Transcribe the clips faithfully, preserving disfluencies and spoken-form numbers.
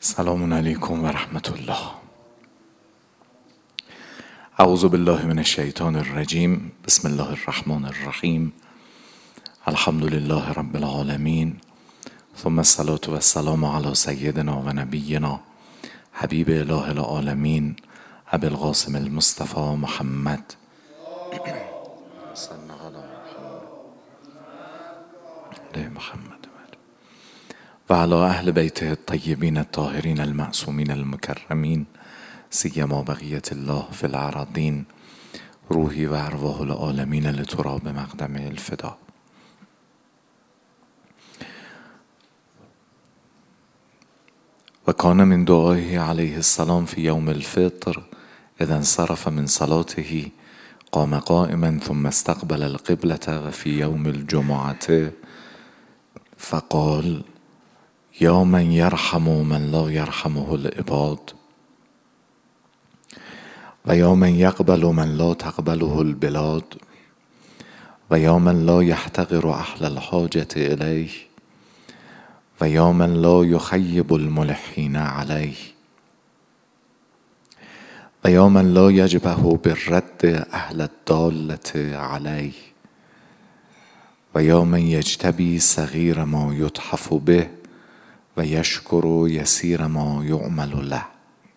سلام علیکم و رحمت الله. اعوذ بالله من الشیطان الرجیم. بسم الله الرحمن الرحیم. الحمد لله رب العالمین، ثم الصلاة و السلام علی سیدنا و نبینا حبیب اله العالمین ابی القاسم المصطفى محمد محمد و علی اهل بیته الطیبین الطاهرین المعصومین المکرمین سیما بقیت الله فی الارضین روحی و ارواح العالمین لتراب مقدم الفدا. و کان من دعائه علیه السلام فی یوم الفطر اذا انصرف من صلاته قام قائما ثم استقبل القبلة و فی یوم الجمعة فقال یا من یرحم من لا یرحمه العباد و یا من یقبل من لا تقبله البلاد و یا من لا یحتقر اهل الحاجة الیه و یا من لا یخیب الملحین علیه و یا من لا یجبه بالرد اهل الضالة علیه و یا من یجتبی صغیر ما یتحف به و یشکر یسیر ما یعمل له.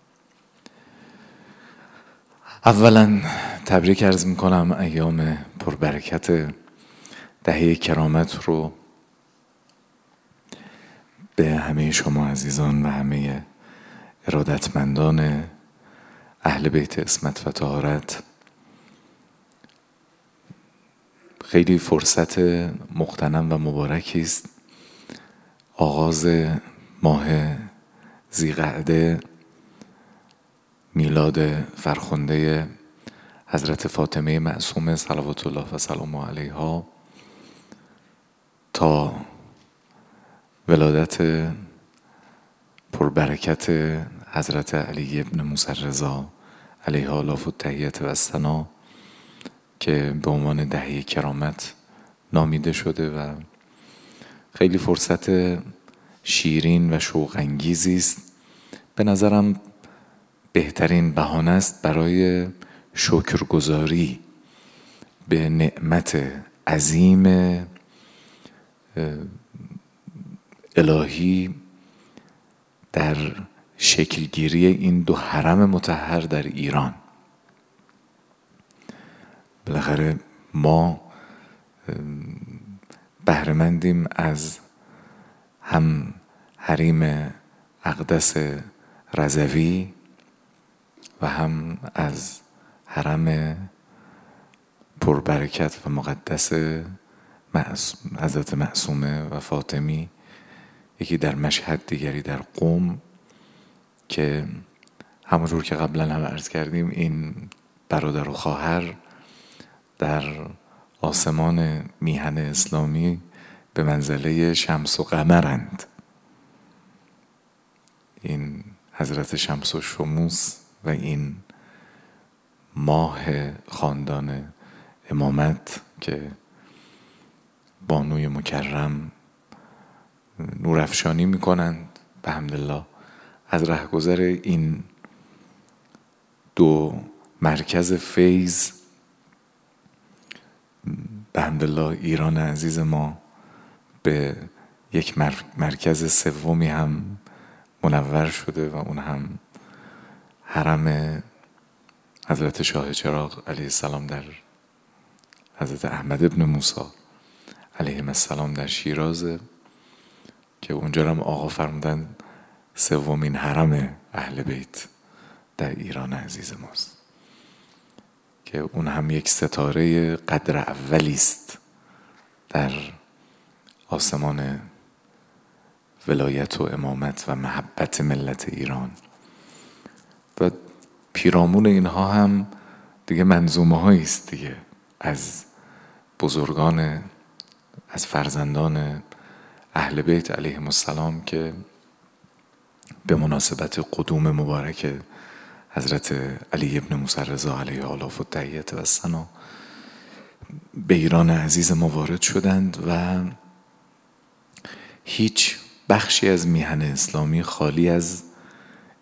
اولا تبریک عرض میکنم ایام پربرکت دهه کرامت رو به همه شما عزیزان و همه ارادتمندان اهل بیت عصمت و طهارت. خیلی فرصت مغتنم و مبارکی است. آغاز ماه ذی‌قعده، میلاد فرخنده حضرت فاطمه معصومه صلوات الله و سلامه علیها تا ولادت پربرکت حضرت علی ابن موسی الرضا علیه آلاف التحیة و الثنا که به عنوان دهه کرامت نامیده شده و خیلی فرصت شیرین و شوق انگیزی است. به نظرم بهترین بهانه است برای شکرگزاری به نعمت عظیم الهی در شکلگیری این دو حرم مطهر در ایران. بالاخره ما بهره‌مندیم از هم حریم اقدس رضوی و هم از حرم پربرکت و مقدس حضرت معصومه و فاطمی، یکی در مشهد دیگری در قم، که همونجور که قبلا هم عرض کردیم این برادر و خواهر در آسمان میهن اسلامی به منزله شمس و قمرند. این حضرت شمس و شموس و این ماه خاندان امامت که بانوی مکرم نورافشانی میکنند به حمدالله. از رهگذر این دو مرکز فیض به حمدالله ایران عزیز ما به یک مرکز سومی هم منور شده و اون هم حرم حضرت شاه چراغ علیه السلام در حضرت احمد ابن موسی علیه السلام در شیرازه که اونجا هم آقا فرمودن سومین حرم اهل بیت در ایران عزیز ماست، که اون هم یک ستاره قدر اولی است در آسمان ولایت و امامت و محبت ملت ایران. و پیرامون اینها هم دیگه منظومه هایی است دیگه از بزرگان، از فرزندان اهل بیت علیهم السلام که به مناسبت قدوم مبارک حضرت علی ابن موسی الرضا علیه آلاف التحیة و الثنا به ایران عزیز ما وارد شدند و هیچ بخشی از میهن اسلامی خالی از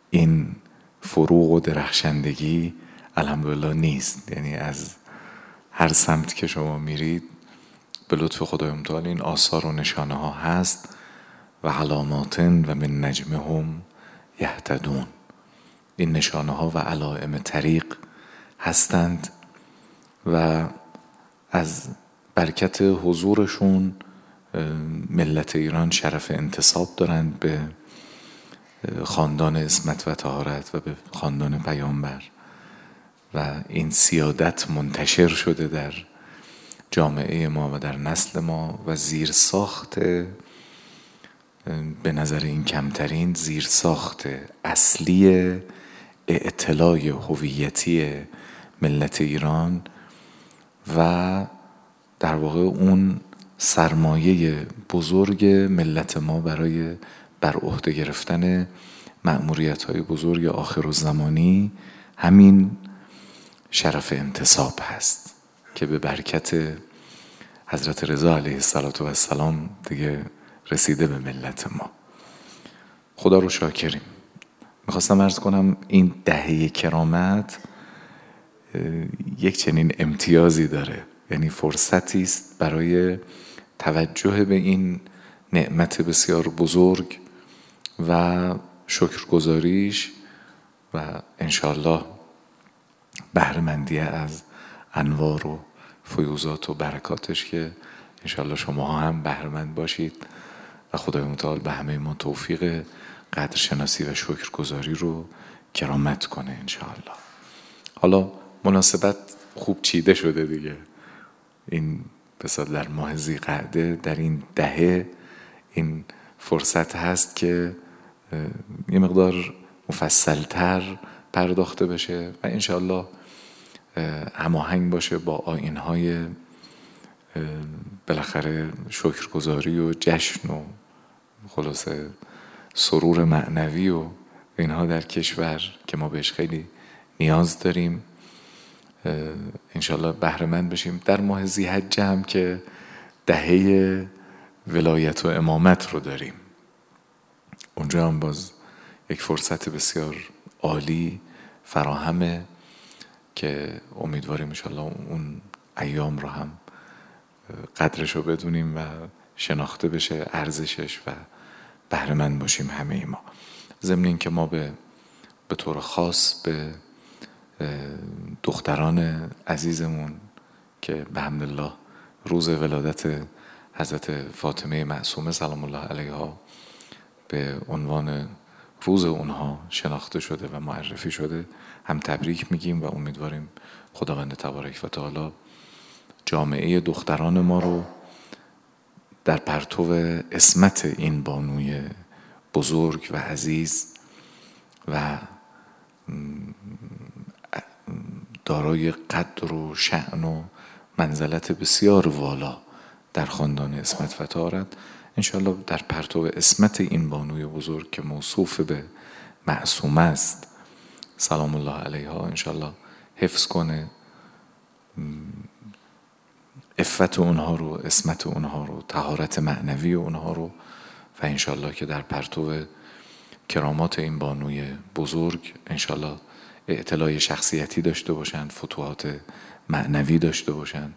این فروغ و درخشندگی الحمدلله نیست. یعنی از هر سمت که شما میرید به لطف خدای متعال این آثار و نشانه ها هست و علامات و من نجمهم یهتدون. این نشانه ها و علائم طریق هستند و از برکت حضورشون ملت ایران شرف انتساب دارند به خاندان عصمت و طهارت و به خاندان پیامبر و این سیادت منتشر شده در جامعه ما و در نسل ما و زیر ساخت، به نظر این کمترین، زیر ساخت اصلی اطلاع هویتی ملت ایران و در واقع اون سرمایه بزرگ ملت ما برای بر عهده گرفتن مأموریت‌های بزرگ آخرالزمانی همین شرف انتساب هست که به برکت حضرت رضا علیه السلام دیگه رسیده به ملت ما. خدا رو شاکریم. میخواستم عرض کنم این دهه کرامت یک چنین امتیازی داره، یعنی فرصتی است برای توجه به این نعمت بسیار بزرگ و شکرگزاریش و انشاءالله بهره‌مندی از انوار و فیوزات و برکاتش که انشاءالله شما هم بهره‌مند باشید و خدای متعال به همه ما توفیق قدرشناسی و شکرگزاری رو کرامت کنه انشاءالله. حالا مناسبت خوب چیده شده دیگه، این بسیار در ماه ذی‌قعده در این دهه این فرصت هست که یه مقدار مفصلتر پرداخته بشه و انشاءالله هماهنگ باشه با آیین‌های بالاخره شکرگزاری و جشن و خلاصه سرور معنوی و اینها در کشور که ما بهش خیلی نیاز داریم. انشاءالله بهره‌مند بشیم. در ماه ذی‌حجه هم که دهه ولایت و امامت رو داریم، اونجا هم باز یک فرصت بسیار عالی فراهمه که امیدواریم انشاءالله اون ایام رو هم قدرش رو بدونیم و شناخته بشه ارزشش و بهره‌مند باشیم همه ما. ضمن این که ما به به طور خاص به دختران عزیزمون که به حمدالله روز ولادت حضرت فاطمه معصومه سلام الله علیها به عنوان روز اونها شناخته شده و معرفی شده هم تبریک میگیم و امیدواریم خداوند تبارک و تعالی جامعه دختران ما رو در پرتو عصمت این بانوی بزرگ و عزیز و دارای قدر و شأن و منزلت بسیار والا در خاندان عصمت و طهارت انشاءالله در پرتو عصمت این بانوی بزرگ که موصوف به معصومه است سلام الله علیها انشاءالله حفظ کنه عفت اونها رو، عصمت اونها رو، طهارت معنوی اونها رو و انشاءالله که در پرتو کرامات این بانوی بزرگ انشاءالله اطلاع شخصیتی داشته باشند، فتوحات معنوی داشته باشند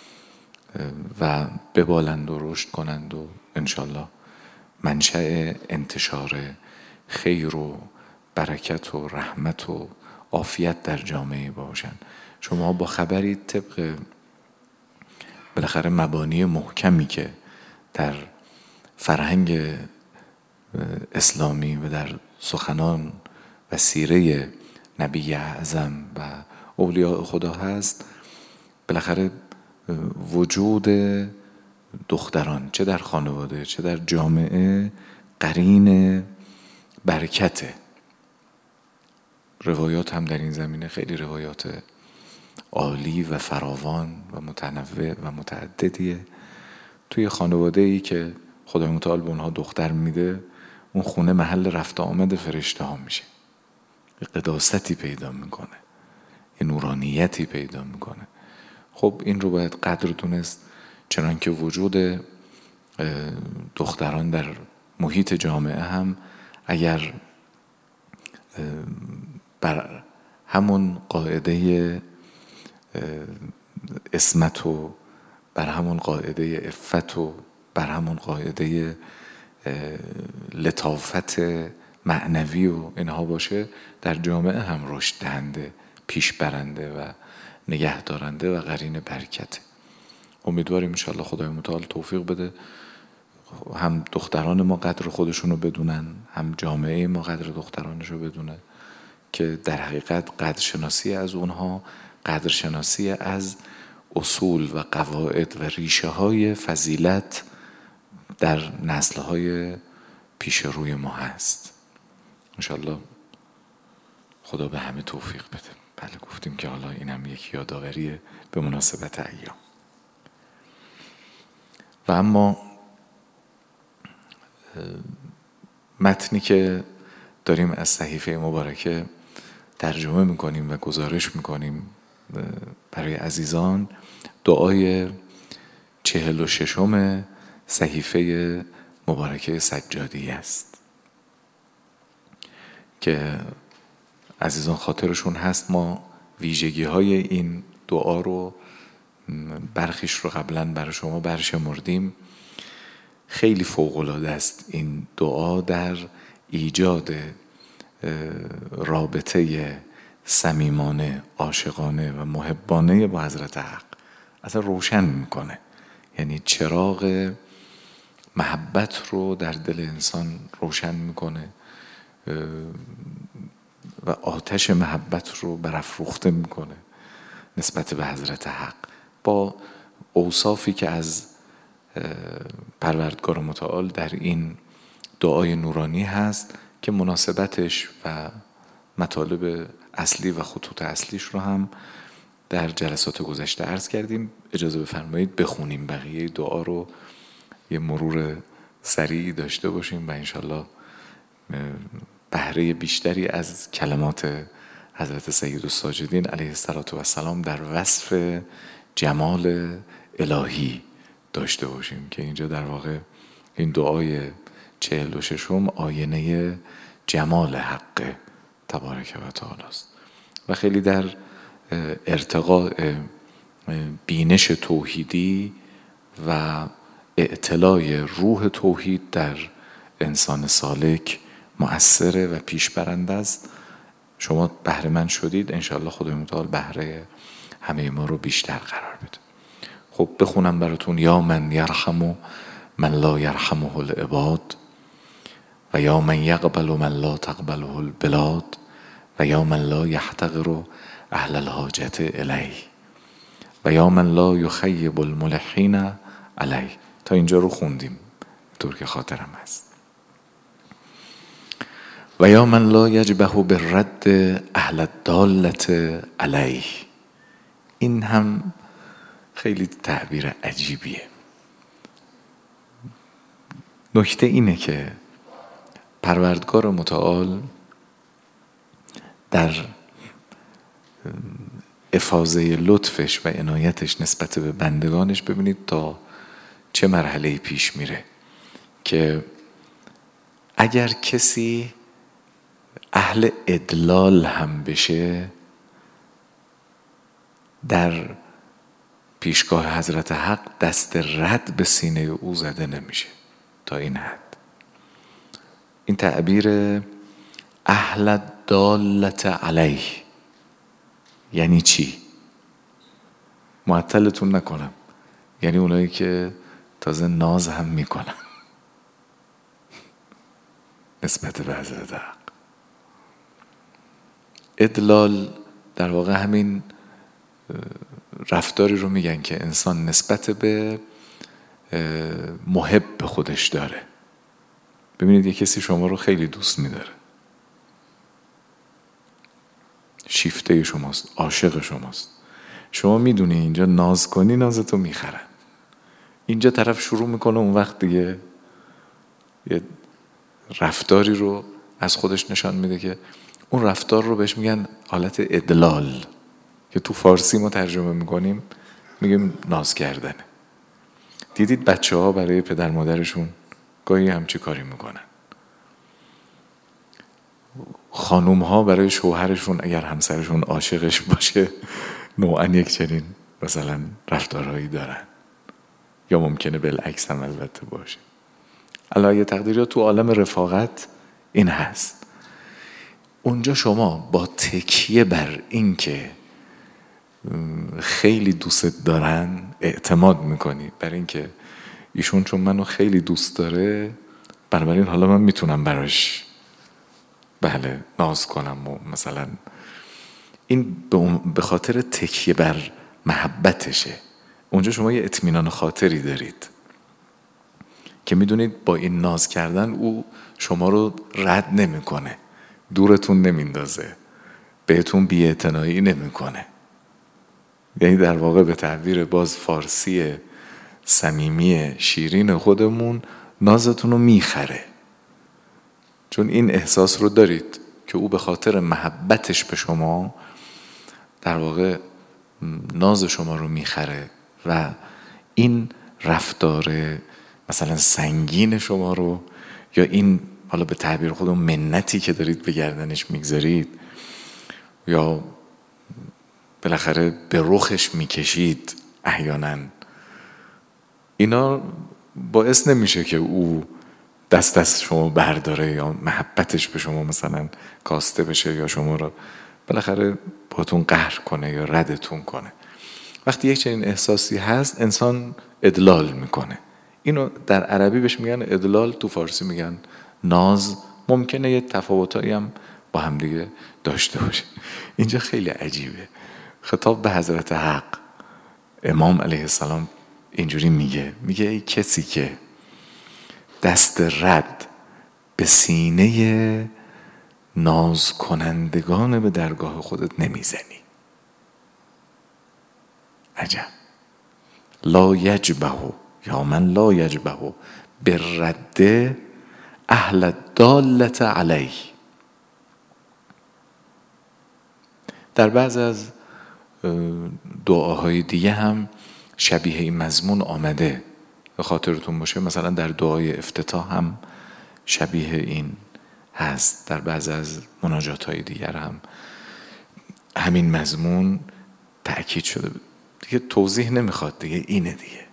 و ببالند و رشد کنند و انشاءالله منشأ انتشار خیر و برکت و رحمت و عافیت در جامعه باشند. شما با خبری طبق بالاخره مبانی محکمی که در فرهنگ اسلامی و در سخنان و سیره نبی اعظم و اولیاء خدا هست، بالاخره وجود دختران چه در خانواده چه در جامعه قرین برکته. روایات هم در این زمینه خیلی روایات عالی و فراوان و متنوع و متعددیه. توی خانواده ای که خدای متعال به اونها دختر میده اون خونه محل رفت آمد فرشته ها میشه، قداستی پیدا میکنه، یه نورانیتی پیدا میکنه. خب این رو باید قدر دونست، چنانکه وجود دختران در محیط جامعه هم اگر بر همون قاعده عصمت و بر همون قاعده عفت و بر همون قاعده لطافت معنوی و اینها باشه، در جامعه هم رشد دهنده، پیش برنده و نگه دارنده و قرین برکته. امیدواریم انشاءالله خدای متعال توفیق بده هم دختران ما قدر خودشونو بدونن، هم جامعه ما قدر دخترانشو بدونه، که در حقیقت قدرشناسی از اونها قدرشناسی از اصول و قواعد و ریشه های فضیلت در نسل های پیش روی ما هست. انشاءالله خدا به همه توفیق بده. بله گفتیم که حالا اینم یک یادآوریه به مناسبت ایام. و اما متنی که داریم از صحیفه مبارکه ترجمه میکنیم و گزارش میکنیم برای عزیزان، دعای چهل و ششم صحیفه مبارکه سجادی است که عزیزان خاطرشون هست ما ویژگی های این دعا رو برخیش رو قبلا برای شما برشمردیم. خیلی فوق‌العاده است این دعا در ایجاد رابطه صمیمانه، عاشقانه و محبانه با حضرت حق. اصلا روشن میکنه، یعنی چراغ محبت رو در دل انسان روشن میکنه و آتش محبت رو برافروخته میکنه نسبت به حضرت حق، با اوصافی که از پروردگار متعال در این دعای نورانی هست که مناسبتش و مطالب اصلی و خطوط اصلیش رو هم در جلسات گذشته عرض کردیم. اجازه بفرمایید بخونیم بقیه دعا رو، یه مرور سریعی داشته باشیم و انشالله بهره بیشتری از کلمات حضرت سید الساجدین علیه السلام در وصف جمال الهی داشته باشیم که اینجا در واقع این دعای چهل و ششم آینه جمال حق تبارک و تعالی است و خیلی در ارتقاء بینش توحیدی و اطلاع روح توحید در انسان سالک مؤثره و پیش برنده است. شما بهره مند شدید، انشاءالله خدای متعال بهره همه ما رو بیشتر قرار بده. خب بخونم براتون: یا من یرحم من لا یرحمه العباد و یا من یقبل من لا تقبله البلاد و یا من لا یحتقر اهل الحاجت الیه و یا من لا یخیب الملحین علیه. تا اینجا رو خوندیم طور که خاطرم هست. و یا من لا یجبه بالرد اهل الدالت علیه. این هم خیلی تعبیر عجیبیه. نکته اینه که پروردگار متعال در افاضه لطفش و عنایتش نسبت به بندگانش ببینید تا چه مرحله پیش میره که اگر کسی اهل ادلال هم بشه در پیشگاه حضرت حق دست رد به سینه او زده نمیشه تا این حد. این تعبیر اهل دالت علیه یعنی چی؟ معطلتون نکنم، یعنی اونایی که تازه ناز هم میکنن نسبت به حضرت حق. ادلال در واقع همین رفتاری رو میگن که انسان نسبت به محب خودش داره. ببینید یه کسی شما رو خیلی دوست میداره، شیفته شماست، عاشق شماست، شما میدونی اینجا ناز کنی نازتو میخرن، اینجا طرف شروع میکنه اون وقت دیگه یه رفتاری رو از خودش نشان میده که اون رفتار رو بهش میگن حالت ادلال که تو فارسی ما ترجمه میکنیم میگیم ناز کردنه. دیدید بچه ها برای پدر مادرشون گاهی همچی کاری میکنن، خانوم ها برای شوهرشون اگر همسرشون عاشقش باشه نوعا یک چنین مثلا رفتارهایی دارن، یا ممکنه بالعکس هم البته باشه. علایه تقدیرات تو عالم رفاقت این هست. اونجا شما با تکیه بر این که خیلی دوست دارن اعتماد میکنی، بر این که ایشون چون منو خیلی دوست داره بنابراین حالا من میتونم براش بله ناز کنم و مثلا این به خاطر تکیه بر محبتشه. اونجا شما یه اطمینان خاطری دارید که میدونید با این ناز کردن او شما رو رد نمیکنه، دورتون نمیندازه، بهتون بی‌اعتنایی نمیکنه. یعنی در واقع به تعبیر باز فارسی صمیمی شیرین خودمون نازتون رو میخره، چون این احساس رو دارید که او به خاطر محبتش به شما در واقع ناز شما رو میخره و این رفتار مثلا سنگین شما رو، یا این حالا به تعبیر خودمون منتی که دارید به گردنش میگذارید یا بالاخره به رخش میکشید احیانا، اینا باعث نمیشه که او دست از شما برداره یا محبتش به شما مثلا کاسته بشه یا شما رو بالاخره باتون قهر کنه یا ردتون کنه. وقتی یک چنین احساسی هست انسان ادلال میکنه. اینو در عربی بهش میگن ادلال، تو فارسی میگن ناز. ممکنه یه تفاوتایی هم با هم دیگه داشته باشه. اینجا خیلی عجیبه. خطاب به حضرت حق امام علیه السلام اینجوری میگه میگه ای کسی که دست رد به سینه ناز کنندگان به درگاه خودت نمیزنی. عجب. لا یجبه یا من لا یجبه به رد اهل دالت علیه. در بعض از دعاهای دیگه هم شبیه این مضمون آمده، به خاطرتون باشه مثلا در دعای افتتاح هم شبیه این هست، در بعض از مناجات های دیگر هم همین مضمون تأکید شده. دیگه توضیح نمیخواد، دیگه اینه دیگه.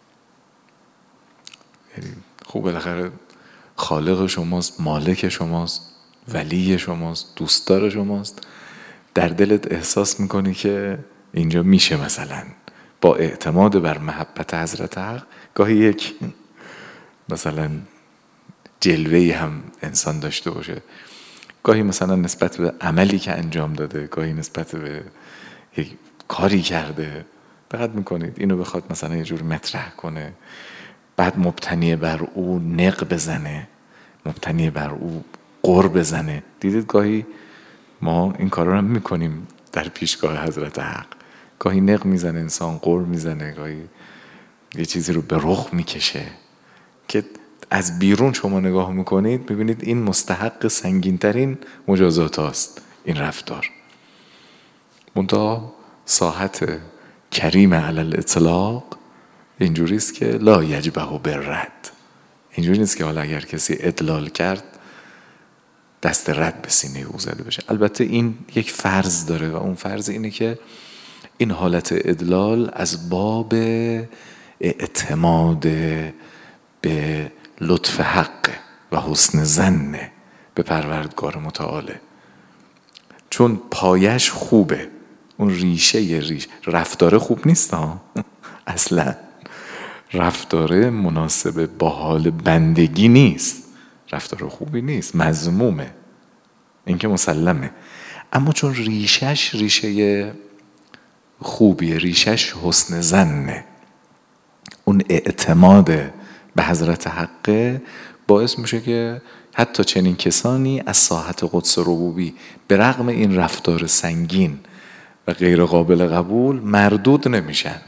خوب بالاخره خالق شماست، مالک شماست، ولی شماست، دوستدار شماست، در دلت احساس میکنی که اینجا میشه مثلا با اعتماد بر محبت حضرت حق گاهی یک مثلا جلوه‌ای هم انسان داشته باشه، گاهی مثلا نسبت به عملی که انجام داده، گاهی نسبت به یک کاری کرده، دقت میکنید اینو بخواد مثلا یه جور مطرح کنه، بعد مبتنی بر او نق بزنه، مبتنی بر او قر بزنه. دیدید گاهی ما این کارا رو هم میکنیم در پیشگاه حضرت حق، گاهی نق میزنه انسان، قر میزنه، گاهی یه چیزی رو به رخ میکشه که از بیرون شما نگاه میکنید میبینید این مستحق سنگینترین مجازات هاست این رفتار. منتها ساحت کریم علی الاطلاق اینجوری است که لا یجبه بالرد. اینجوری نیست که حالا اگر کسی ادلال کرد دست رد به سینه او زده بشه. البته این یک فرض داره و اون فرض اینه که این حالت ادلال از باب اعتماد به لطف حق و حسن ظن به پروردگار متعاله، چون پایش خوبه، اون ریشه یه ریش رفتار خوب نیست ها اصلا رفتار مناسب با حال بندگی نیست، رفتار خوبی نیست، مذمومه، این که مسلمه. اما چون ریشش ریشه خوبیه، ریشش حسن ظنه، اون اعتماد به حضرت حق باعث میشه که حتی چنین کسانی از ساحت قدس ربوبی به رغم این رفتار سنگین و غیر قابل قبول مردود نمیشن.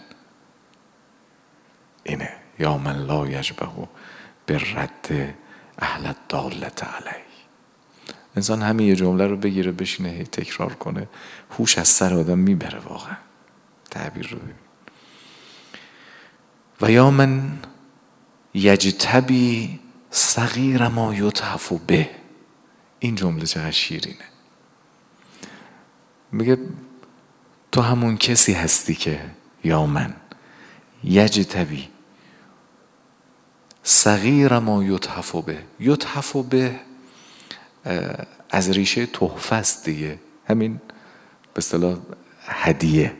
اینه یا من لا یجبه بالرد اهل الدالت علیه. انسان همین یه جمله رو بگیره بشینه هی تکرار کنه، هوش از سر آدم میبره واقعا. تعبیر رو ببین. و یا من یجتبی صغیر ما یتحف به. این جمله چقدر شیرینه. میگه تو همون کسی هستی که یا من یجتبی صغیر ما یتحف به. یتحف به از ریشه تحفه است دیگه، همین به اصطلاح هدیه.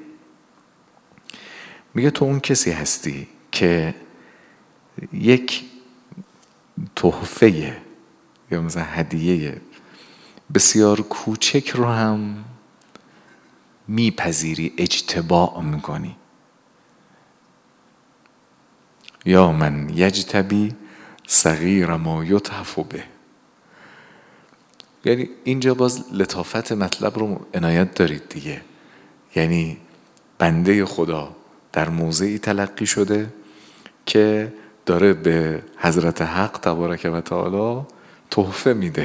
میگه تو اون کسی هستی که یک تحفه یا مثلا هدیه بسیار کوچک رو هم میپذیری، اجتباع میکنی. یا من یجتبی صغیر ما یتحف به. یعنی اینجا باز لطافت مطلب رو عنایت دارید دیگه. یعنی بنده خدا در موضعی تلقی شده که داره به حضرت حق تبارک و تعالی تحفه میده.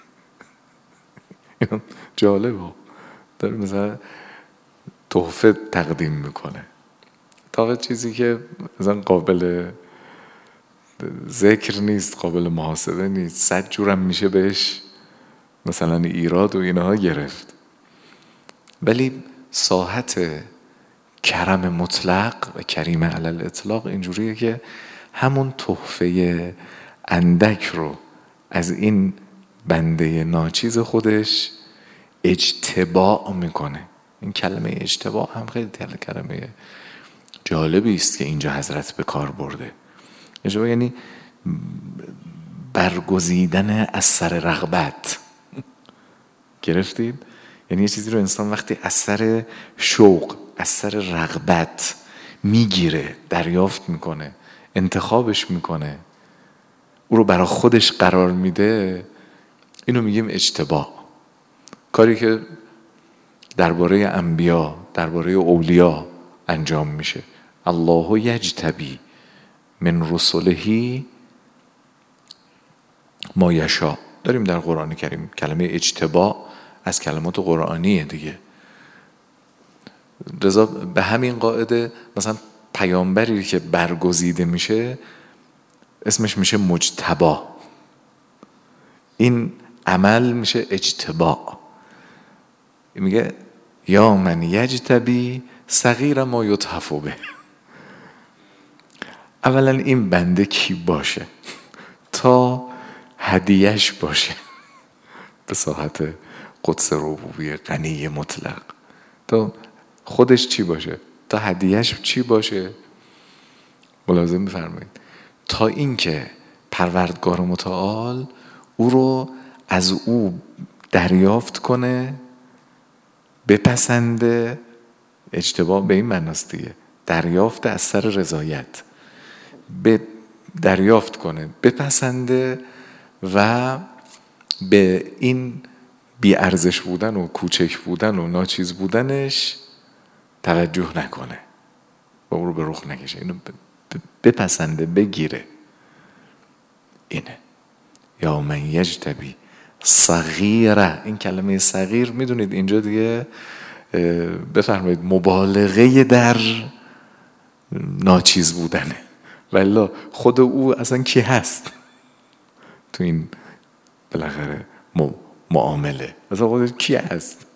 جالبه، داره مثلا تحفه تقدیم میکنه. تا چیزی که مثلا قابل ذکر نیست، قابل محاسبه نیست، صد جورم میشه بهش مثلا ایراد و اینها گرفت. ولی ساحت کرم مطلق و کریم علی الاطلاق اینجوریه که همون تحفه اندک رو از این بنده ناچیز خودش اجتباع میکنه. این کلمه اجتباع هم خیلی کلمه جالبی است که اینجا حضرت به کار برده. اجتباع یعنی برگزیدن از سر رغبت. گرفتید؟ یعنی یه چیزی رو انسان وقتی از سر شوق، از سر رغبت میگیره، دریافت میکنه، انتخابش میکنه، او رو برای خودش قرار میده، اینو میگیم اجتباع. کاری که درباره انبیا، درباره اولیا انجام میشه. الله یجتبی من رسله ما یشاء. داریم در قرآن کریم کلمه اجتباع از کلمات قرآنیه دیگه. رضا به همین قاعده مثلا پیامبری که برگزیده میشه اسمش میشه مجتبا. این عمل میشه اجتباع. میگه یا من یجتبی صغیر ما یتحف به. اولا این بنده کی باشه تا هدیهش باشه به ساحت قدس ربوبیه غنی مطلق، تا خودش چی باشه، تا هدیهش چی باشه. ملاحظه بفرمایید تا اینکه پروردگار متعال او رو از او دریافت کنه، بپسنده. اجتباع به این معناست دیگه، دریافت از سر رضایت، به دریافت کنه، بپسنده و به این بی ارزش بودن و کوچک بودن و ناچیز بودنش توجه نکنه و او رو به رخ نکشه، اینو بپسنده، بگیره. اینه یا من یجتبی صغیره. این کلمه صغیر میدونید اینجا دیگه بفرمایید مبالغه در ناچیز بودنه. ولی خود او اصلا کی هست تو این بالاخره معامله؟ اصلا خودش کی هست؟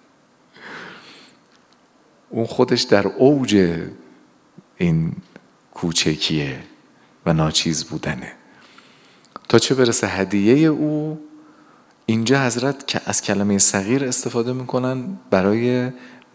اون خودش در اوج این کوچکیه و ناچیز بودنه. تا چه برسه هدیه او، اینجا حضرت که از کلمه صغیر استفاده میکنن برای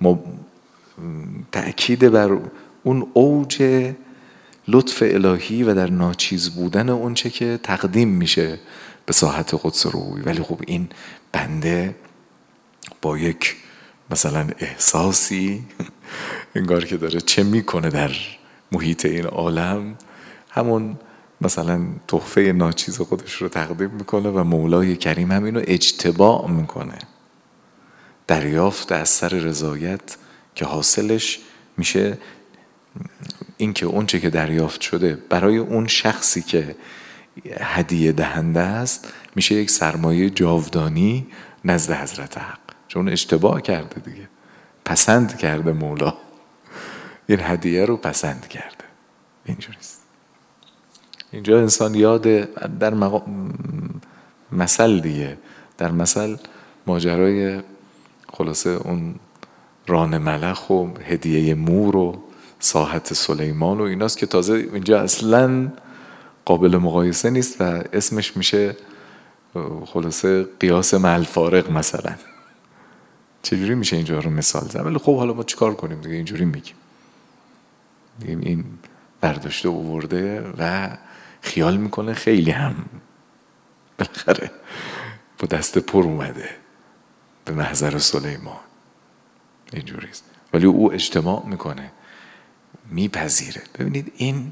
تأکید بر اون اوج لطف الهی و در ناچیز بودن اون چه که تقدیم میشه به ساحت قدس روحی. ولی خب این بنده با یک مثلا احساسی انگار که داره چه میکنه در محیط این عالم، همون مثلا تحفه ناچیز خودش رو تقدیم میکنه و مولای کریم هم اینو اجتباع میکنه، دریافت از سر رضایت که حاصلش میشه این که اون چه که دریافت شده برای اون شخصی که هدیه دهنده است میشه یک سرمایه جاودانی نزد حضرت حق، چون اشتباه کرده دیگه، پسند کرده مولا، این هدیه رو پسند کرده. اینجوریست. اینجا انسان یاد در مقام مثل دیگه، در مثل ماجرای خلاصه اون ران ملخ و هدیه مور و ساحت سلیمان و ایناست که تازه اینجا اصلا قابل مقایسه نیست و اسمش میشه خلاصه قیاس مع الفارق مثلا. چجوری میشه اینجا رو مثال زد؟ ولی خب حالا ما چیکار کنیم دیگه، اینجوری میگیم. این برداشته آورده و خیال میکنه خیلی هم بالاخره با دست پر اومده به محضر سلیمان. اینجوریست. ولی او اجتماع میکنه، میپذیره. ببینید این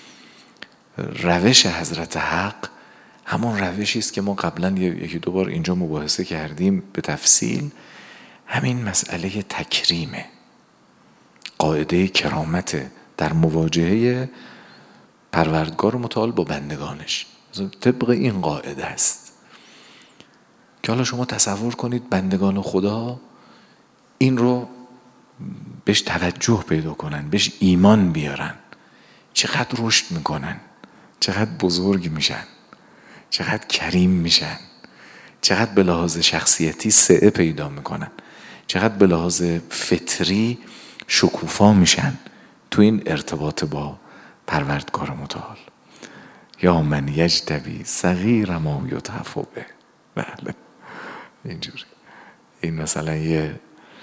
روش حضرت حق همون روشی است که ما قبلا یکی دو بار اینجا مباحثه کردیم به تفصیل. همین مسئله تکریمه، قاعده کرامت در مواجهه پروردگار متعال با بندگانش. طبق این قاعده است که حالا شما تصور کنید بندگان خدا این رو بهش توجه پیدا کنن، بهش ایمان بیارن، چقدر رشد میکنن، چقدر بزرگ میشن، چقدر کریم میشن، چقدر به لحاظ شخصیتی سعه پیدا میکنن، چقدر به لحاظ فطری شکوفا میشن تو این ارتباط با پروردگار متعال. یا من یجتبی صغیر ما یتحف به. بله اینجوری. این مثلا یه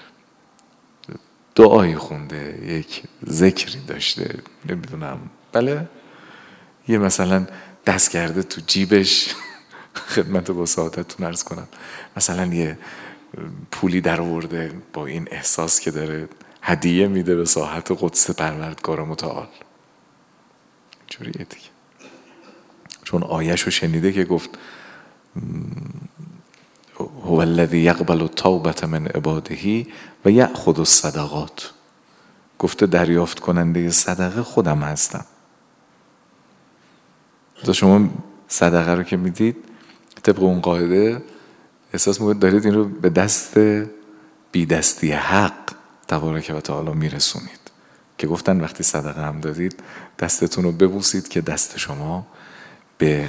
دعایی خونده، یک ذکری داشته، نمیدونم، بله، یه مثلا دست کرده تو جیبش خدمت با سعادتتون عرض کنم، مثلا یه پولی در آورده با این احساس که داره هدیه میده به ساحت قدس پروردگار متعال. اینجوریه دیگه. چون آیه‌شو شنیده که گفت هو الذی یقبل التوبة من عباده و یأخذ الصدقات. گفته دریافت کننده صدقه خودم هستم. شما صدقه رو که میدید طبق اون قاعده احساس میکنید دارید این رو به دست بی دستی حق تبارک و تعالی میرسونید، که گفتن وقتی صدقه هم دادید دستتون رو ببوسید که دست شما به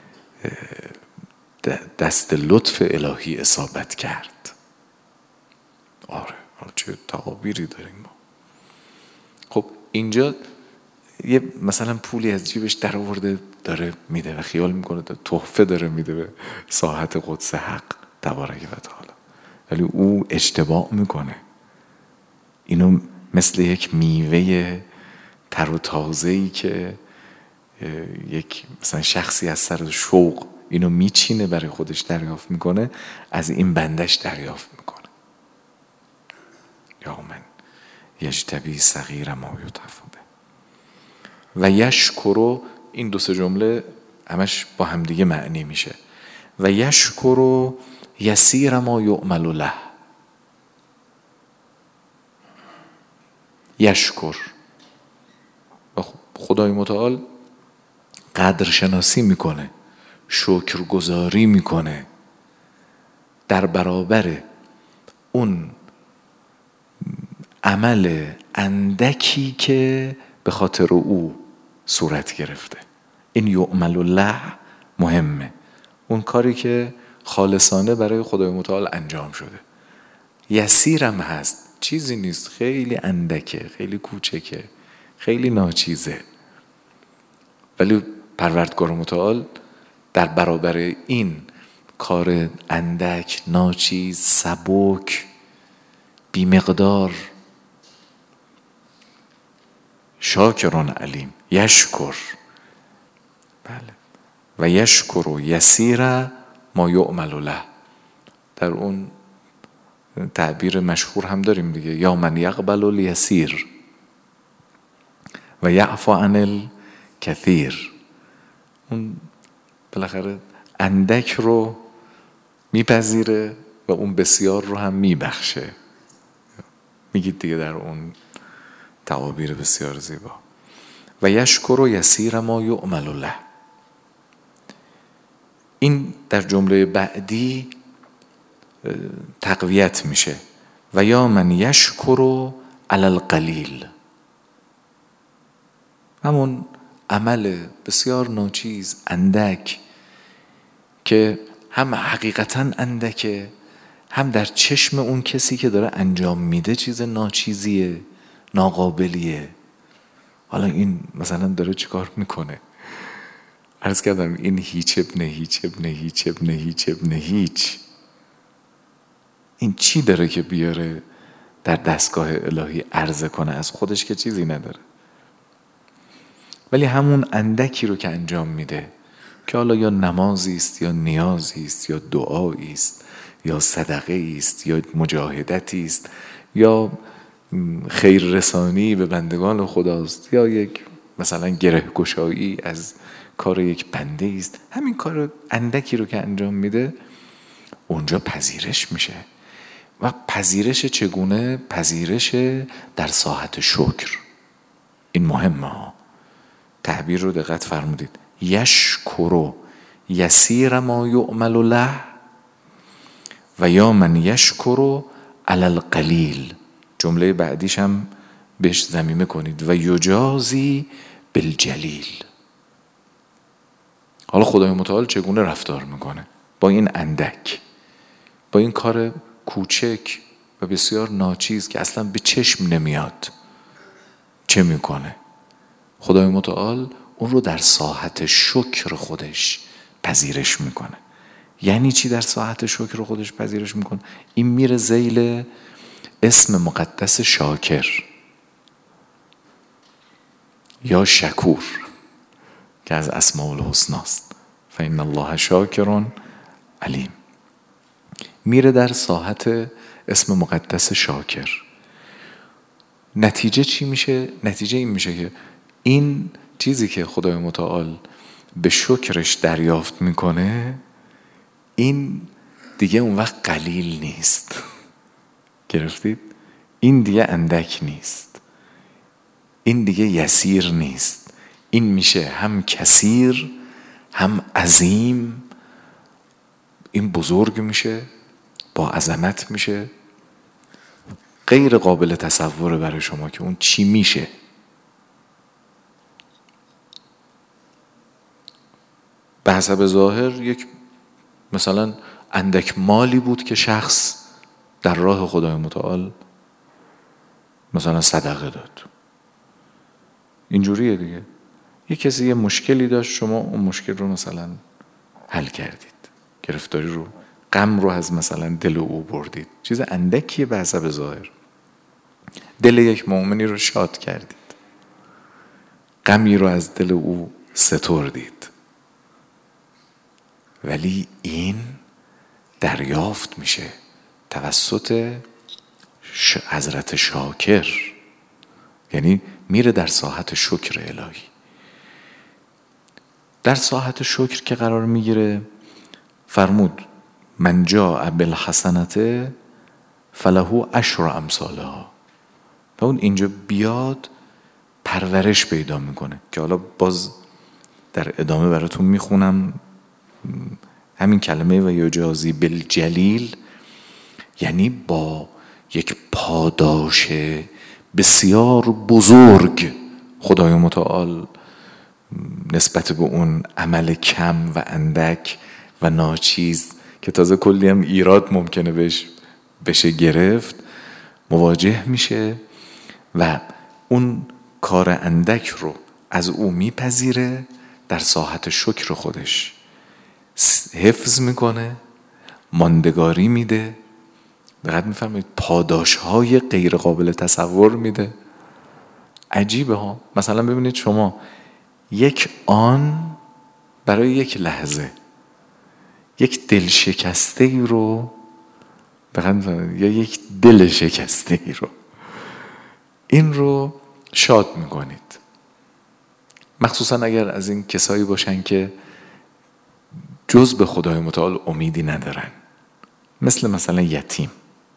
دست لطف الهی اصابت کرد. آره چه تعابیری داریم ما. خب اینجا یه مثلا پولی از جیبش در آورده داره میده و خیال میکنه تحفه داره میده به ساحت قدس حق تبارک و تعالی، ولی او اشتباه میکنه. اینو مثل یک میوه تر و تازه‌ای که یک مثلا شخصی از سر شوق اینو میچینه برای خودش دریافت میکنه، از این بندش دریافت میکنه. یا من یجتبی صغیر ما یتحف به و یشکر. این دو سه جمله همش با همدیگه معنی میشه. و یشکر یسیر ما یعمل له. یشکر و خدای متعال قدرشناسی میکنه، شکرگزاری میکنه در برابر اون عمل اندکی که به خاطر او صورت گرفته. این یعمل له مهمه، اون کاری که خالصانه برای خدای متعال انجام شده. یسیرم هست، چیزی نیست، خیلی اندکه، خیلی کوچکه، خیلی ناچیزه، ولی پروردگار متعال در برابر این کار اندک، ناچیز، سبک، بیمقدار، شاکران علیم، یشکر. بله. و یشکر و یسیر ما یعمل له. در اون تعبیر مشهور هم داریم دیگه، یا من یقبل الیسیر و یعفو عن الکثیر. اون بالاخره اندک رو میپذیره و اون بسیار رو هم میبخشه. میگید دیگه در اون تعابیر بسیار زیبا. و یشکر و یسیر ما یعمل له. این در جمله بعدی تقویت میشه. و یا من یشکر علی القلیل. همون عمل بسیار ناچیز، اندک، که هم حقیقتا اندکه، هم در چشم اون کسی که داره انجام میده چیز ناچیزیه، ناقابلیه. حالا این مثلا داره چیکار میکنه؟ عرض کردم این هیچ ابن هیچ ابن هیچ ابن هیچ ابن هیچ، این چی داره که بیاره در دستگاه الهی عرضه کنه؟ از خودش که چیزی نداره. ولی همون اندکی رو که انجام میده که حالا یا نمازی است یا نیازی است یا دعایی است یا صدقه است یا مجاهدتی است یا خیر رسانی به بندگان خداست یا یک مثلا گره گشایی از کار یک بنده است، همین کار اندکی رو که انجام میده اونجا پذیرش میشه. و پذیرش چگونه؟ پذیرش در ساحت شکر. این مهمه ها، تعبیر رو دقت فرمودید. یشکرو یسیر ما یعمل له و یا من یشکرو علی القلیل. جمله بعدیش هم بهش ضمیمه کنید. و یجازی بالجلیل. حالا خدای متعال چگونه رفتار میکنه با این اندک، با این کار کوچک و بسیار ناچیز که اصلا به چشم نمیاد؟ چه میکنه؟ خدای متعال اون رو در ساحت شکر خودش پذیرش میکنه. یعنی چی در ساحت شکر خودش پذیرش میکنه؟ این میره ذیل اسم مقدس شاکر یا شکور که از اسماء الحسنا است. فإن الله شاکر علیم. میره در ساحت اسم مقدس شاکر. نتیجه چی میشه؟ نتیجه این میشه که این چیزی که خدای متعال به شکرش دریافت میکنه این دیگه اون وقت قلیل نیست. گرفتید؟ این دیگه اندک نیست، این دیگه یسیر نیست، این میشه هم کثیر هم عظیم. این بزرگ میشه، با عظمت میشه، غیر قابل تصوره برای شما که اون چی میشه. به حسب ظاهر یک مثلا اندک مالی بود که شخص در راه خدای متعال مثلا صدقه داد. اینجوریه دیگه. یک کسی یه مشکلی داشت، شما اون مشکل رو مثلا حل کردید، گرفتاری رو، غم رو از مثلا دل او بردید. چیز اندکیه به حسب ظاهر. دل یک مؤمنی رو شاد کردید، غمی رو از دل او ستردید. ولی این دریافت میشه توسط حضرت شاکر، یعنی میره در ساحت شکر الهی. در ساحت شکر که قرار میگیره فرمود من جاء بالحسنة فله عشر امثالها. و اون اینجا بیاد پرورش پیدا میکنه که حالا باز در ادامه براتون میخونم. همین کلمه و یجازی بالجلیل یعنی با یک پاداش بسیار بزرگ خدای متعال نسبت به اون عمل کم و اندک و ناچیز که تازه کلی هم ایراد ممکنه بهش بشه گرفت مواجه میشه و اون کار اندک رو از او میپذیره، در ساحت شکر خودش حفظ میکنه، ماندگاری میده. دقت میفرمایید؟ پاداش های غیر قابل تصور میده. عجیبه ها. مثلا ببینید شما یک آن برای یک لحظه یک دل شکسته ای رو یا یک دل شکسته ای رو این رو شاد میکنید، مخصوصا اگر از این کسایی باشن که جز به خدای متعال امیدی ندارن، مثل مثلا یتیم،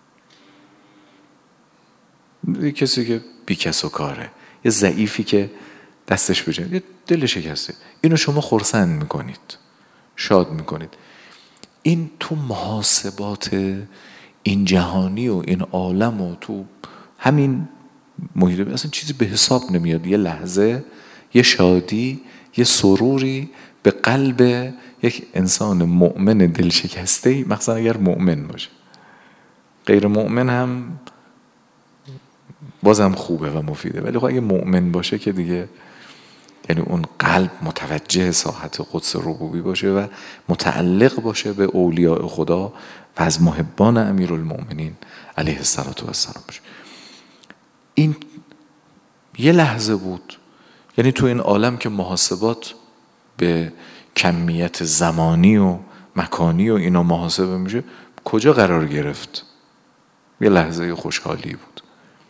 یه کسی که بی کس و کاره، یه ضعیفی که دستش بجنه، یه دل شکسته، اینو شما خرسند میکنید، شاد میکنید. این تو محاسبات این جهانی و این عالم و تو همین محیط اصلا چیزی به حساب نمیاد. یه لحظه یه شادی، یه سروری به قلب یک انسان مؤمن دل شکسته، مخصوصا اگر مؤمن باشه. غیر مؤمن هم بازم خوبه و مفیده، ولی خب اگه مؤمن باشه که دیگه، یعنی اون قلب متوجه ساحت قدس ربوبی باشه و متعلق باشه به اولیاء خدا و از محبان امیرالمؤمنین علیه السلام باشه. این یه لحظه بود، یعنی تو این عالم که محاسبات به کمیت زمانی و مکانی و اینا محاسبه میشه، کجا قرار گرفت؟ یه لحظه خوشحالی بود.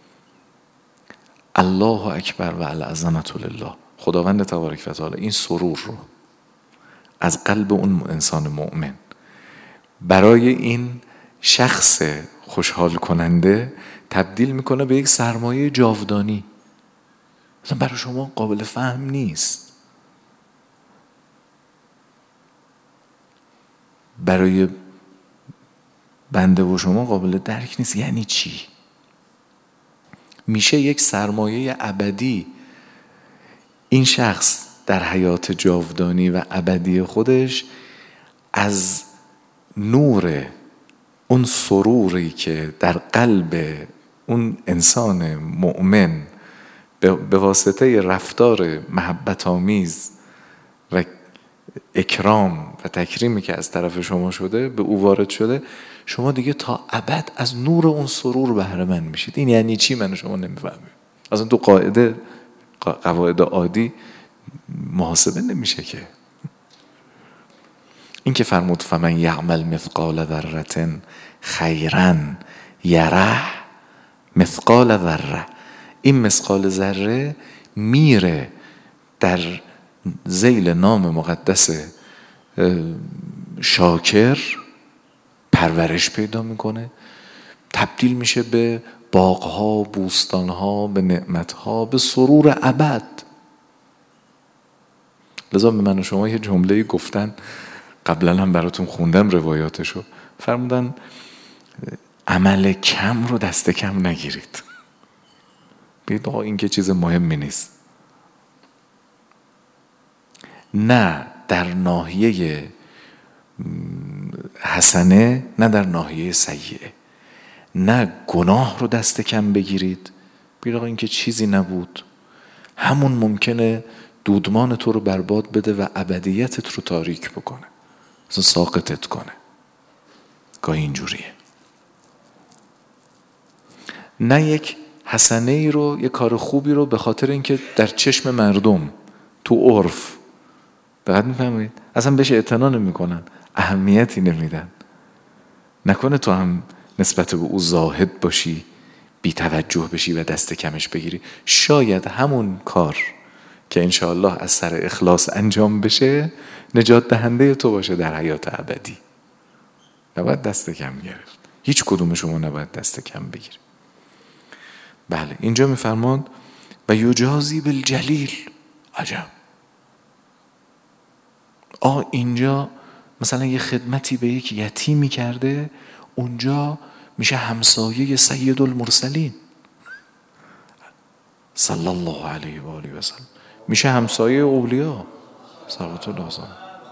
الله اکبر و العظمة لله. خداوند تبارک و تعالی این سرور رو از قلب اون انسان مؤمن برای این شخص خوشحال کننده تبدیل میکنه به یک سرمایه جاودانی. مثلا برای شما قابل فهم نیست، برای بنده و شما قابل درک نیست. یعنی چی؟ میشه یک سرمایه ابدی. این شخص در حیات جاودانی و ابدی خودش از نور اون سروری که در قلب اون انسان مؤمن به واسطه رفتار محبت آمیز و اکرام و تکریمی که از طرف شما شده به او وارد شده، شما دیگه تا ابد از نور اون سرور بهره مند میشید. این یعنی چی؟ من شما نمیفهمیم. اصلا تو قاعده قواعد عادی محاسبه نمیشه که. این که فرمود فمن یعمل مثقال ذره خیرا یره، مثقال ذره، این مثقال ذره میره در ذیل نام مقدس شاکر پرورش پیدا میکنه، تبدیل میشه به باغها، بوستانها، به نعمتها، به سرور ابد. لذا به من و شما یه جمله گفتن، قبلا هم براتون خوندم روایاتشو، فرمودن عمل کم رو دست کم نگیرید. بگید آقا این که چیز مهمی نیست. نه در ناحیه حسنه، نه در ناحیه سیئه. نه گناه رو دست کم بگیرید، بگید آقا این که چیزی نبود، همون ممکنه دودمان تو رو برباد بده و ابدیتت رو تاریک بکنه، مثلا ساقطت کنه. گاهی اینجوریه. نه یک حسنه ای رو، یک کار خوبی رو به خاطر اینکه در چشم مردم تو عرف، دقت می‌فرمایید، اصلا بهش اعتنا نمی‌کنن، اهمیتی نمیدن. نکنه تو هم نسبت به او زاهد باشی، بی توجه بشی و دست کمش بگیری. شاید همون کار که انشاءالله از سر اخلاص انجام بشه نجات دهنده تو باشه در حیات ابدی. نباید دست کم گرفت. هیچ کدوم شما نباید دست کم بگیرید. بله، اینجا میفرماند و یجازی بالجلیل. عجب. آه اینجا مثلا یه خدمتی به یک یتیمی کرده، اونجا میشه همسایه سید المرسلین صلی الله علیه و آله و سلم، میشه همسایه اولیا صلوات الله علیه.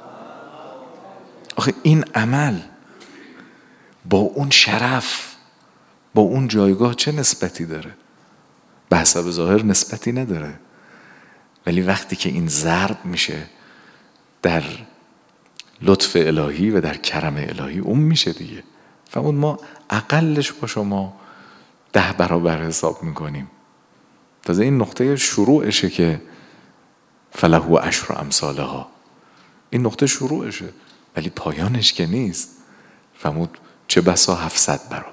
آخه این عمل با اون شرف، با اون جایگاه چه نسبتی داره؟ به حسب ظاهر نسبتی نداره، ولی وقتی که این ضرب میشه در لطف الهی و در کرم الهی، اون میشه دیگه. فرمود ما اقلش با شما ده برابر حساب میکنیم. تازه این نقطه شروعشه که فله عشر امثالها، این نقطه شروعشه، ولی پایانش که نیست. فرمود چه بسا هفتصد برابر.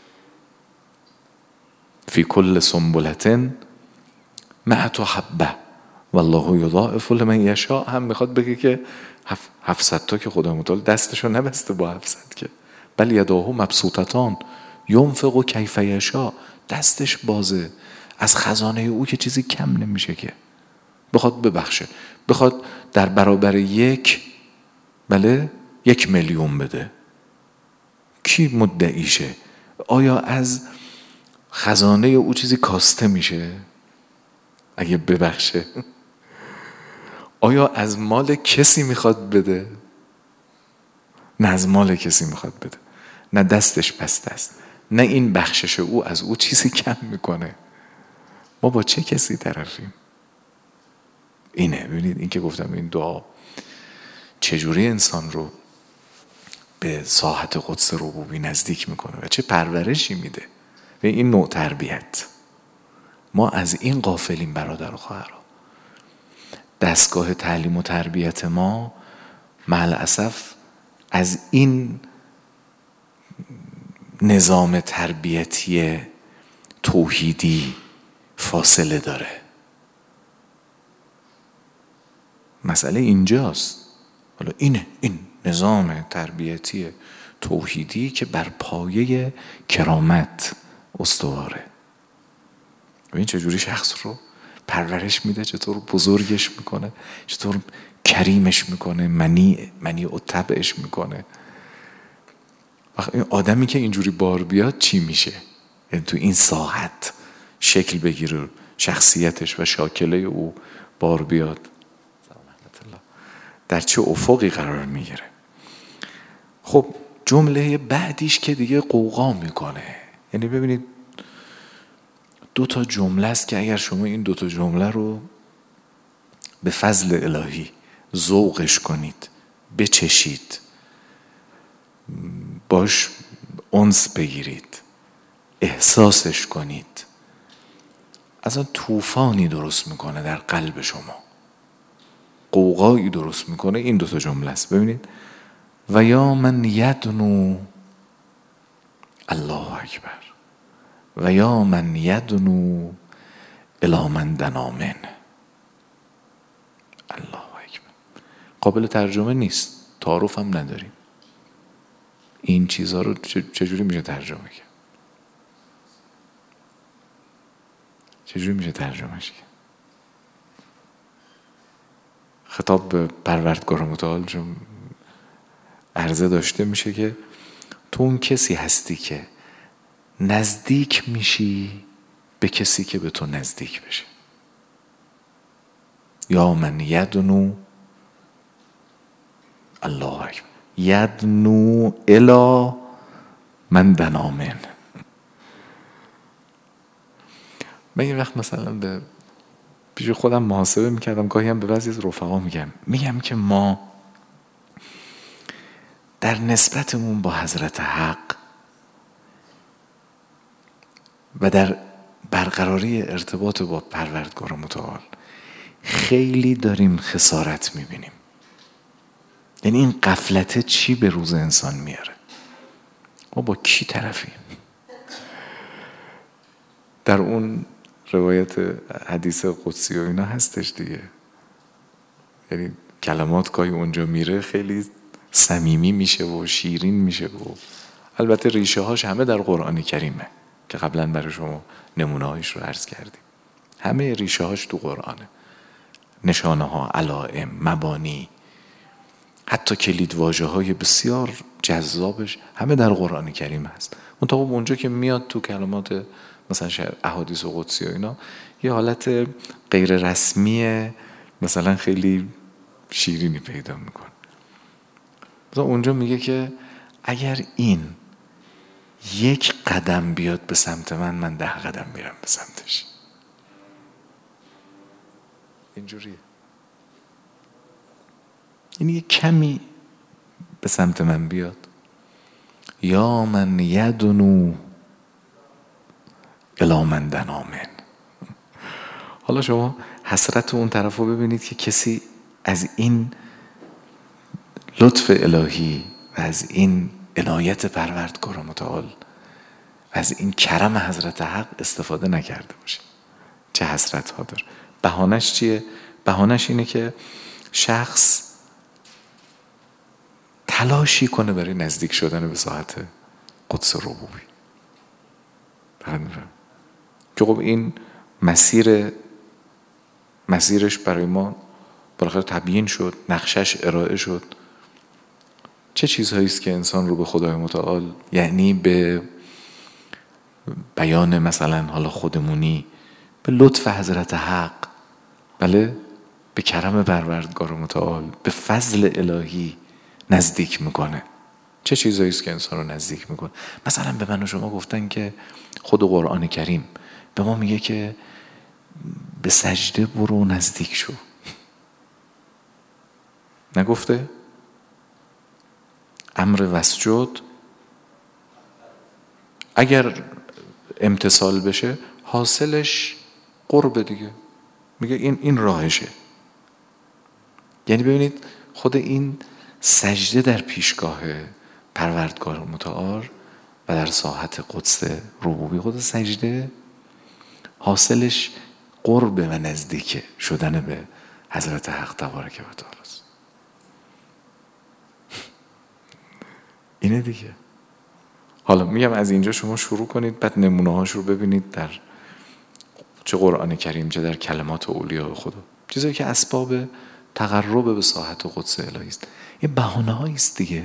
فی کل سنبلة مئة حبه والله یضاعف لمن یشاء. هم میخواد بگه که هفتصد تا که خدا متعال دستشو نبسته با هفتصد که، بل یداه مبسوطتان ینفق کیف یشاء، دستش بازه، از خزانه او که چیزی کم نمیشه که. بخواد ببخشه، بخواد در برابر یک بله یک میلیون بده، کی مدعیشه؟ آیا از خزانه او چیزی کاسته میشه اگه ببخشه؟ آیا از مال کسی میخواد بده؟ نه از مال کسی میخواد بده، نه دستش بسته است، نه این بخشش او از او چیزی کم میکنه. ما با چه کسی طرفیم؟ اینه. ببینید این که گفتم این دعا چجوری انسان رو به ساحت قدس ربوبی نزدیک میکنه و چه پرورشی میده. و این نوع تربیت. ما از این غافلیم برادر و خواهرها. دستگاه تعلیم و تربیت ما مع الاسف از این نظام تربیتی توحیدی فاصله داره. مسئله اینجاست. حالا اینه این نظام تربیتی توحیدی که بر پایه کرامت استواره. ببین چجوری شخص رو پرورش میده، چطور بزرگش میکنه، چطور کریمش میکنه، منی منی و طبعش میکنه. وقتی این آدمی که اینجوری بار بیاد چی میشه؟ یعنی تو این ساحت شکل بگیره، شخصیتش و شاکله او بار بیاد، در چه افقی قرار میگیره؟ خب جمله بعدیش که دیگه قوقا میکنه. یعنی ببینید دو تا جمله است که اگر شما این دو تا جمله رو به فضل الهی ذوقش کنید، بچشید، باش انس بگیرید، احساسش کنید، اصلا طوفانی درست میکنه در قلب شما، قوقایی درست میکنه. این دو تا جمله است. ببینید و یا من یدنو الله اکبر و یا من یدنو الی من دنا من. الله اکبر قابل ترجمه نیست، تعارف هم نداریم. این چیزها رو چجوری میشه ترجمه کرد؟ چجوری میشه ترجمهش کرد؟ خطاب به پروردگار متعال چون عرضه داشته میشه که تو اون کسی هستی که نزدیک میشی به کسی که به تو نزدیک بشه. یا من یدنو الله اکبر یدنو الی من دنا من. من یه وقت مثلا به پیش خودم محاسبه میکردم، گاهی هم به بعضی از رفقا میگم میگم که ما در نسبتمون با حضرت حق و در برقراری ارتباط با پروردگار متعال خیلی داریم خسارت میبینیم. یعنی این غفلته چی به روز انسان میاره؟ ما با کی طرفیم؟ در اون روایت حدیث قدسی و اینا هستش دیگه. یعنی کلمات گاهی اونجا میره خیلی صمیمی میشه و شیرین میشه و البته ریشه هاش همه در قرآن کریمه که قبلا برای شما نمونه هایش رو عرض کردیم. همه ریشه هاش تو قرآنه. نشانه ها، علائم، مبانی، حتی کلید واژه های بسیار جذابش همه در قرآن کریم هست. منتها اونجا که میاد تو کلمات مثلا احادیث و قدسی و اینا یه حالت غیر رسمی مثلا خیلی شیرینی پیدا میکنه. مثلا اونجا میگه که اگر این یک قدم بیاد به سمت من، من ده قدم میرم به سمتش. اینجوریه. این یه کمی به سمت من بیاد. یا من یدنو الی من دنا من. حالا شما حسرت اون طرف رو ببینید که کسی از این لطف الهی و از این عنایت پروردگار متعال و از این کرم حضرت حق استفاده نکرده باشه. چه حسرت ها داره. بهانش چیه؟ بهانش اینه که شخص تلاشی کنه برای نزدیک شدن به ساحت قدس ربوبی. فقط میفهم که خب این مسیر مسیرش برای ما بالاخره تبیین شد، نقشش ارائه شد. چه چیزهایی است که انسان رو به خدای متعال، یعنی به بیان مثلا حالا خودمونی، به لطف حضرت حق، بله، به کرم پروردگار متعال، به فضل الهی نزدیک میکنه. چه چیزایی است که انسان رو نزدیک میکنه؟ مثلا به من و شما گفتن که خود قرآن کریم به ما میگه که به سجده برو نزدیک شو. نگفته؟ امر وسجد اگر امتثال بشه حاصلش قرب دیگه، میگه این این راهشه. یعنی ببینید خود این سجده در پیشگاه پروردگار متعال و در ساحت قدس ربوبی، خود سجده حاصلش قرب و نزدیک شدن به حضرت حق تبارک و تعالی است. اینه دیگه. حالا میگم از اینجا شما شروع کنید، بعد نمونه هاش رو ببینید در چه قرآن کریم چه در کلمات اولیاء خدا، چیزایی که اسباب تقرب به ساحت قدس الهی است. این بهانه هایی است دیگه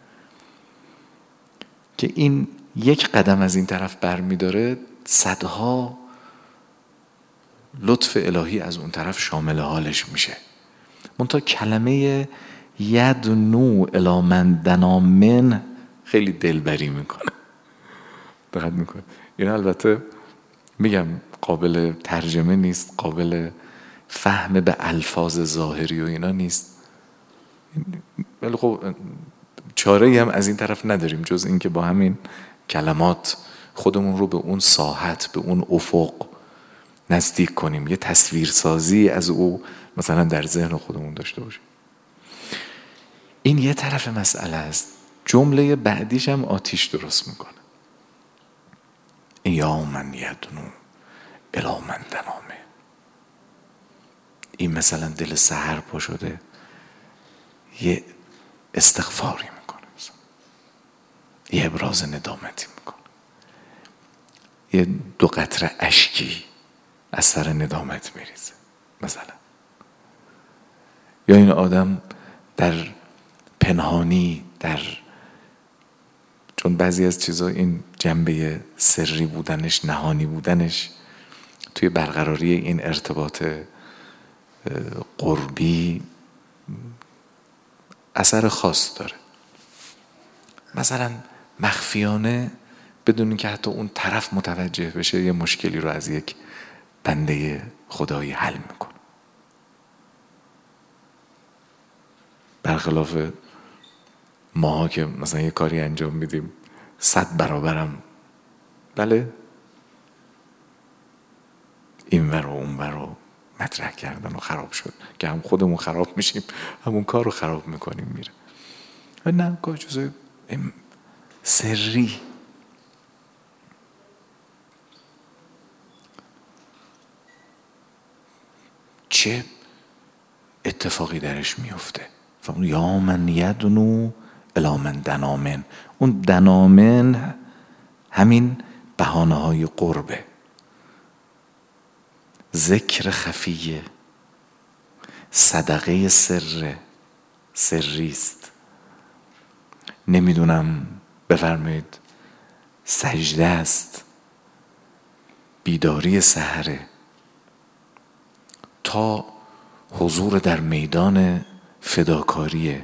که این یک قدم از این طرف برمیداره، صدها لطف الهی از اون طرف شامل حالش میشه. منتها کلمه یدنو الی من دنا من خیلی دلبری میکنه، دقت میکنه. این البته میگم قابل ترجمه نیست، قابل فهم به الفاظ ظاهری و اینا نیست، ولی خب چاره‌ای هم از این طرف نداریم جز این که با همین کلمات خودمون رو به اون ساحت، به اون افق نزدیک کنیم، یه تصویرسازی از او مثلا در ذهن خودمون داشته باشیم. این یه طرف مسئله است. جمله بعدیش هم آتیش درست میکنه. یا من یدنو الی من دنامه. این مثلا دل سحر پا شده یه استغفاری میکنه، مثلا یه ابراز ندامتی میکنه، یه دو قطره اشکی از سر ندامت میریزه مثلا. یا این آدم در پنهانی، در چون بعضی از چیزا این جنبه سری بودنش، نهانی بودنش توی برقراری این ارتباط قربی اثر خاص داره. مثلا مخفیانه بدون که حتی اون طرف متوجه بشه یه مشکلی رو از یک بنده خدایی حل میکنه، برخلاف ماها که مثلا یه کاری انجام میدیم صد برابرم بله این ور و اون ور رو مطرح کردن و خراب شد که هم خودمون خراب میشیم همون کار رو خراب میکنیم میره. و نه گاه جزای سری چه اتفاقی درش میفته. یا من یدنو الی من دنامن. اون دنامن همین بهانه های قربه، ذکر خفیه، صدقه سر سریست، نمیدونم بفرمایید سجده است، بیداری سحره، تا حضور در میدان فداکاریه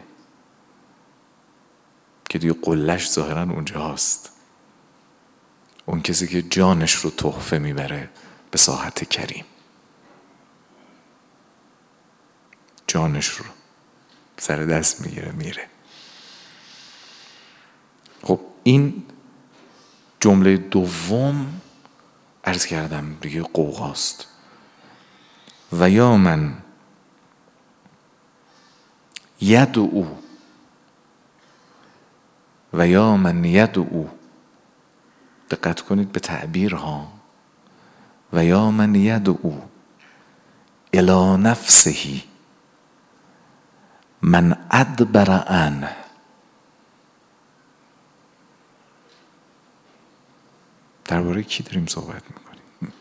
که دیگه قلش ظاهرا اونجا هست، اون کسی که جانش رو تحفه میبره به ساحت کریم، جانش رو سر دست میگیره میره. خب این جمله دوم عرض کردم دیگه قوقاست. و یا من یدعو و یا من یدعو، دقت کنید به تعبیرها، و یا من یدعو الی نفسه من ادبر عنه. درباره کی داریم صحبت میکنیم؟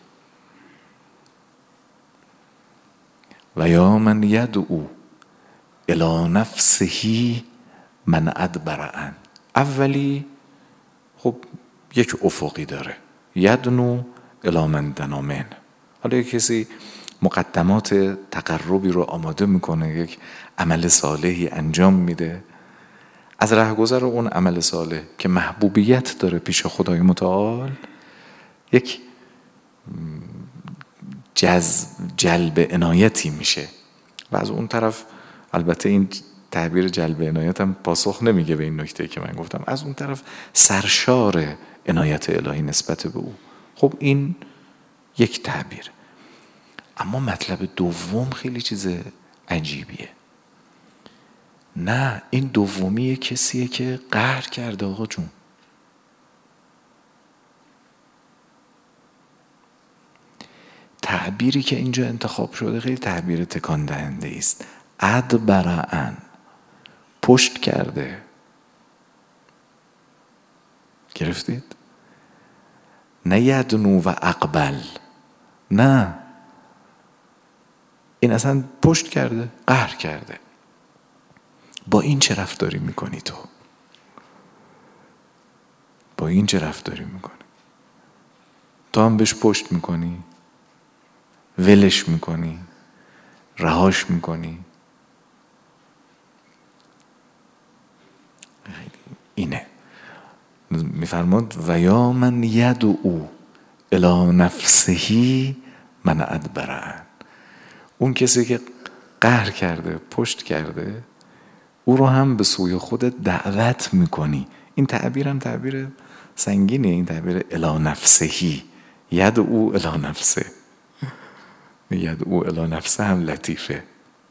و یا من یدعو الی نفسه من ادبر عنه. اولی خب یک افقی داره، یدنو الی من دنامن. حالا یک کسی مقدمات تقربی رو آماده میکنه، یک عمل صالحی انجام میده، از رهگذر اون عمل صالح که محبوبیت داره پیش خدای متعال، یک جذب جلب عنایتی میشه. و از اون طرف البته این تعبیر جلب عنایت هم پاسخ نمیگه به این نکته که من گفتم، از اون طرف سرشار عنایت الهی نسبت به او. خب این یک تعبیر. اما مطلب دوم خیلی چیز عجیبیه. نه، این دومیه کسیه که قهر کرده آقا جون. تعبیری که اینجا انتخاب شده خیلی تعبیر تکان دهنده است. ادبرعن، پشت کرده. گرفتید؟ نه یدنو و اقبل، نه، این اصلا پشت کرده، قهر کرده. با این چه رفتاری میکنی تو؟ با این چه رفتاری میکنی؟ تو هم بهش پشت میکنی؟ ولش میکنی؟ رهاش میکنی؟ اینه میفرماد و یا من یدعو الی نفسه من ادبرن. اون کسی که قهر کرده، پشت کرده، او رو هم به سوی خودت دعوت میکنی. این تعبیر هم تعبیر سنگینه، این تعبیر الی نفسه، یدعو الی نفسه. یدعو الی نفسه هم لطیفه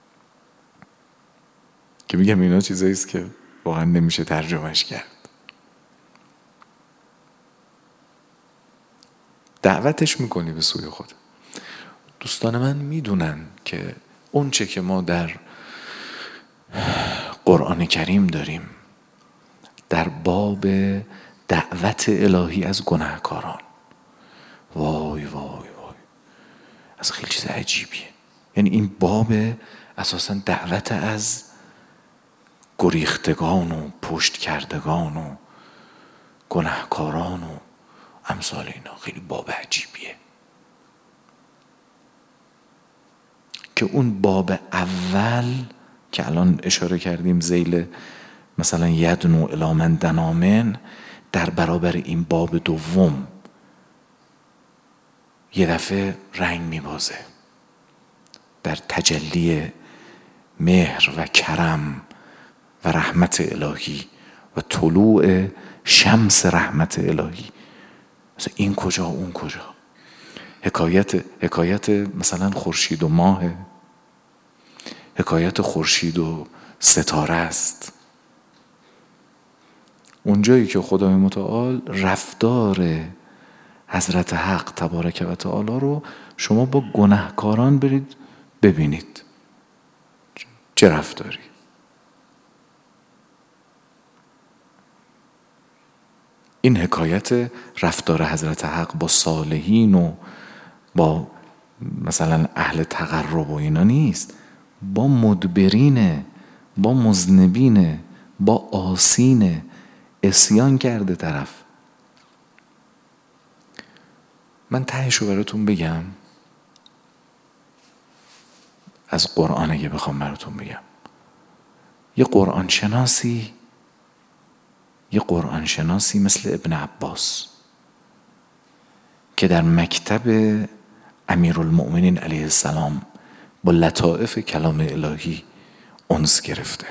که میگم اینا چیزایی است که واقعا نمیشه ترجمهش کرد. دعوتش میکنی به سوی خود. دوستان من میدونن که اون چه که ما در قرآن کریم داریم در باب دعوت الهی از گناهکاران، وای وای وای، از خیلی چیز عجیبیه. یعنی این باب اساسا دعوت از گریختگان و پشت کردگان و گناهکاران و امثال اینا، خیلی باب عجیبیه که اون باب اول که الان اشاره کردیم ذیل مثلا یدنو الی من دنامن، در برابر این باب دوم یه دفعه رنگ میبازه در تجلی مهر و کرم و رحمت الهی و طلوع شمس رحمت الهی. مثلا این کجا اون کجا، حکایت حکایت مثلا خورشید و ماه، حکایت خورشید و ستاره است. اونجایی که خدای متعال رفتار حضرت حق تبارک و تعالی رو شما با گناهکاران برید ببینید چه رفتاری. این حکایت رفتار حضرت حق با صالحین و با مثلا اهل تقرب و اینا نیست، با مدبرینه، با مذنبینه، با آسینه، عصیان کرده طرف. من تهشو براتون بگم، از قرآن اگه بخوام براتون بگم، یه قرآن شناسی یه قرآن شناسی مثل ابن عباس که در مکتب امیرالمؤمنین علیه السلام با لطائف کلام الهی انس گرفته،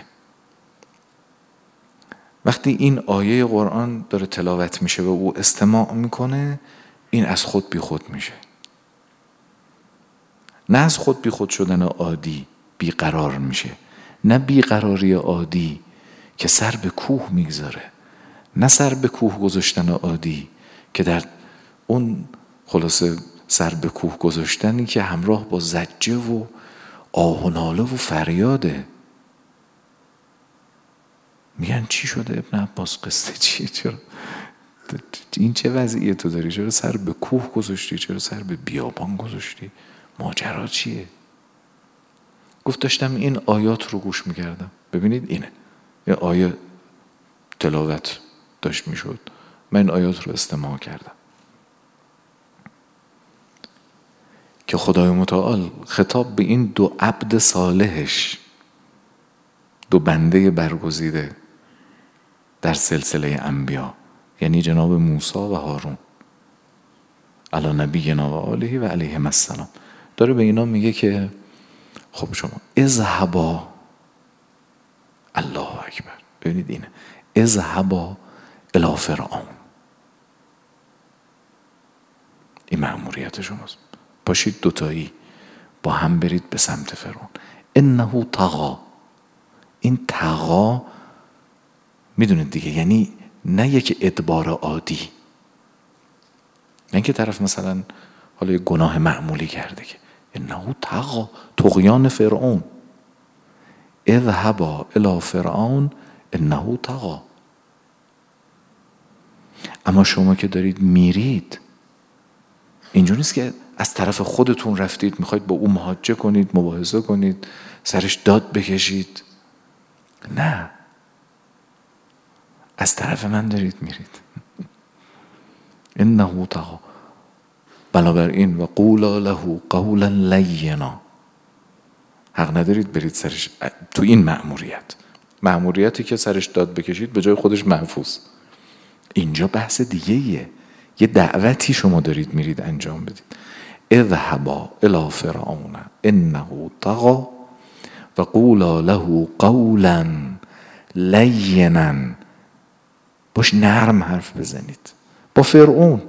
وقتی این آیه قرآن داره تلاوت میشه و او استماع میکنه، این از خود بی خود میشه. نه از خود بی خود شدن عادی بیقرار میشه، نه بیقراری عادی که سر به کوه میگذاره، نه سر به کوه گذاشتن عادی که در اون خلاصه سر به کوه گذاشتنی که همراه با زجه و آه و ناله و فریاده. میگن چی شده ابن عباس، قصه چیه؟ چرا این چه وضعیه تو داری؟ چرا سر به کوه گذاشتی؟ چرا سر به بیابان گذاشتی؟ ماجرا چیه؟ گفت داشتم این آیات رو گوش میکردم. ببینید اینه، یه آیه تلاوت داشت میشد، من این آیات رو استماع کردم که خدای متعال خطاب به این دو عبد صالحش، دو بنده برگزیده در سلسله انبیا، یعنی جناب موسی و هارون علی نبینا و آله و علیهم السلام. داره به اینا میگه که خب شما اذهبا، الله اکبر، ببینید اینه، اذهبا الی فرعون، این مأموریت شماست، پاشید دوتایی با هم برید به سمت فرعون. انه طغی، این طغا میدونید دیگه، یعنی نه یک ادبار عادی، نه اینکه طرف مثلا حالا یه گناه معمولی کرده، که انه طغی، طغیان فرعون، اذهبا الی فرعون انه طغی. اما شما که دارید میرید، اینجوری نیست که از طرف خودتون رفتید میخواید با او محاجه کنید، مباحثه کنید، سرش داد بکشید، نه، از طرف من دارید میرید. انه طغی، بنابراین و قولا له قولا لینا، حق ندارید برید سرش تو این مأموریت، مأموریتی که سرش داد بکشید به جای خودش محفوظ. اینجا بحث دیگه ایه، یه دعوتی شما دارید میرید انجام بدید. اذهبا الی فرعون انه طغی و قولا له قولا لینا، باش نرم حرف بزنید با فرعون.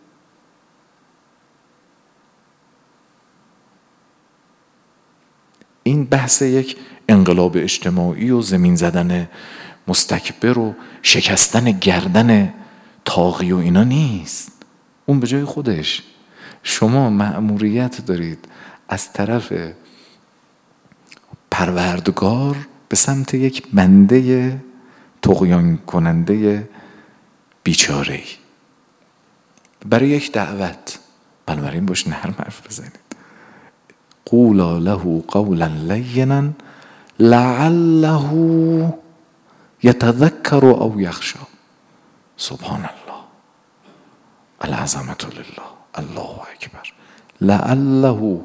این بحث یک انقلاب اجتماعی و زمین زدن مستکبر و شکستن گردن طاغی و اینا نیست، اون به جای خودش. شما مأموریت دارید از طرف پروردگار به سمت یک بنده طغیان کننده بیچاره برای یک دعوت، بنابراین باش نرم حرف بزنید. قولا له قولا لینا لعله یتذکر او یخشی. سبحان الله، العظمة لله، الله اکبر. لعله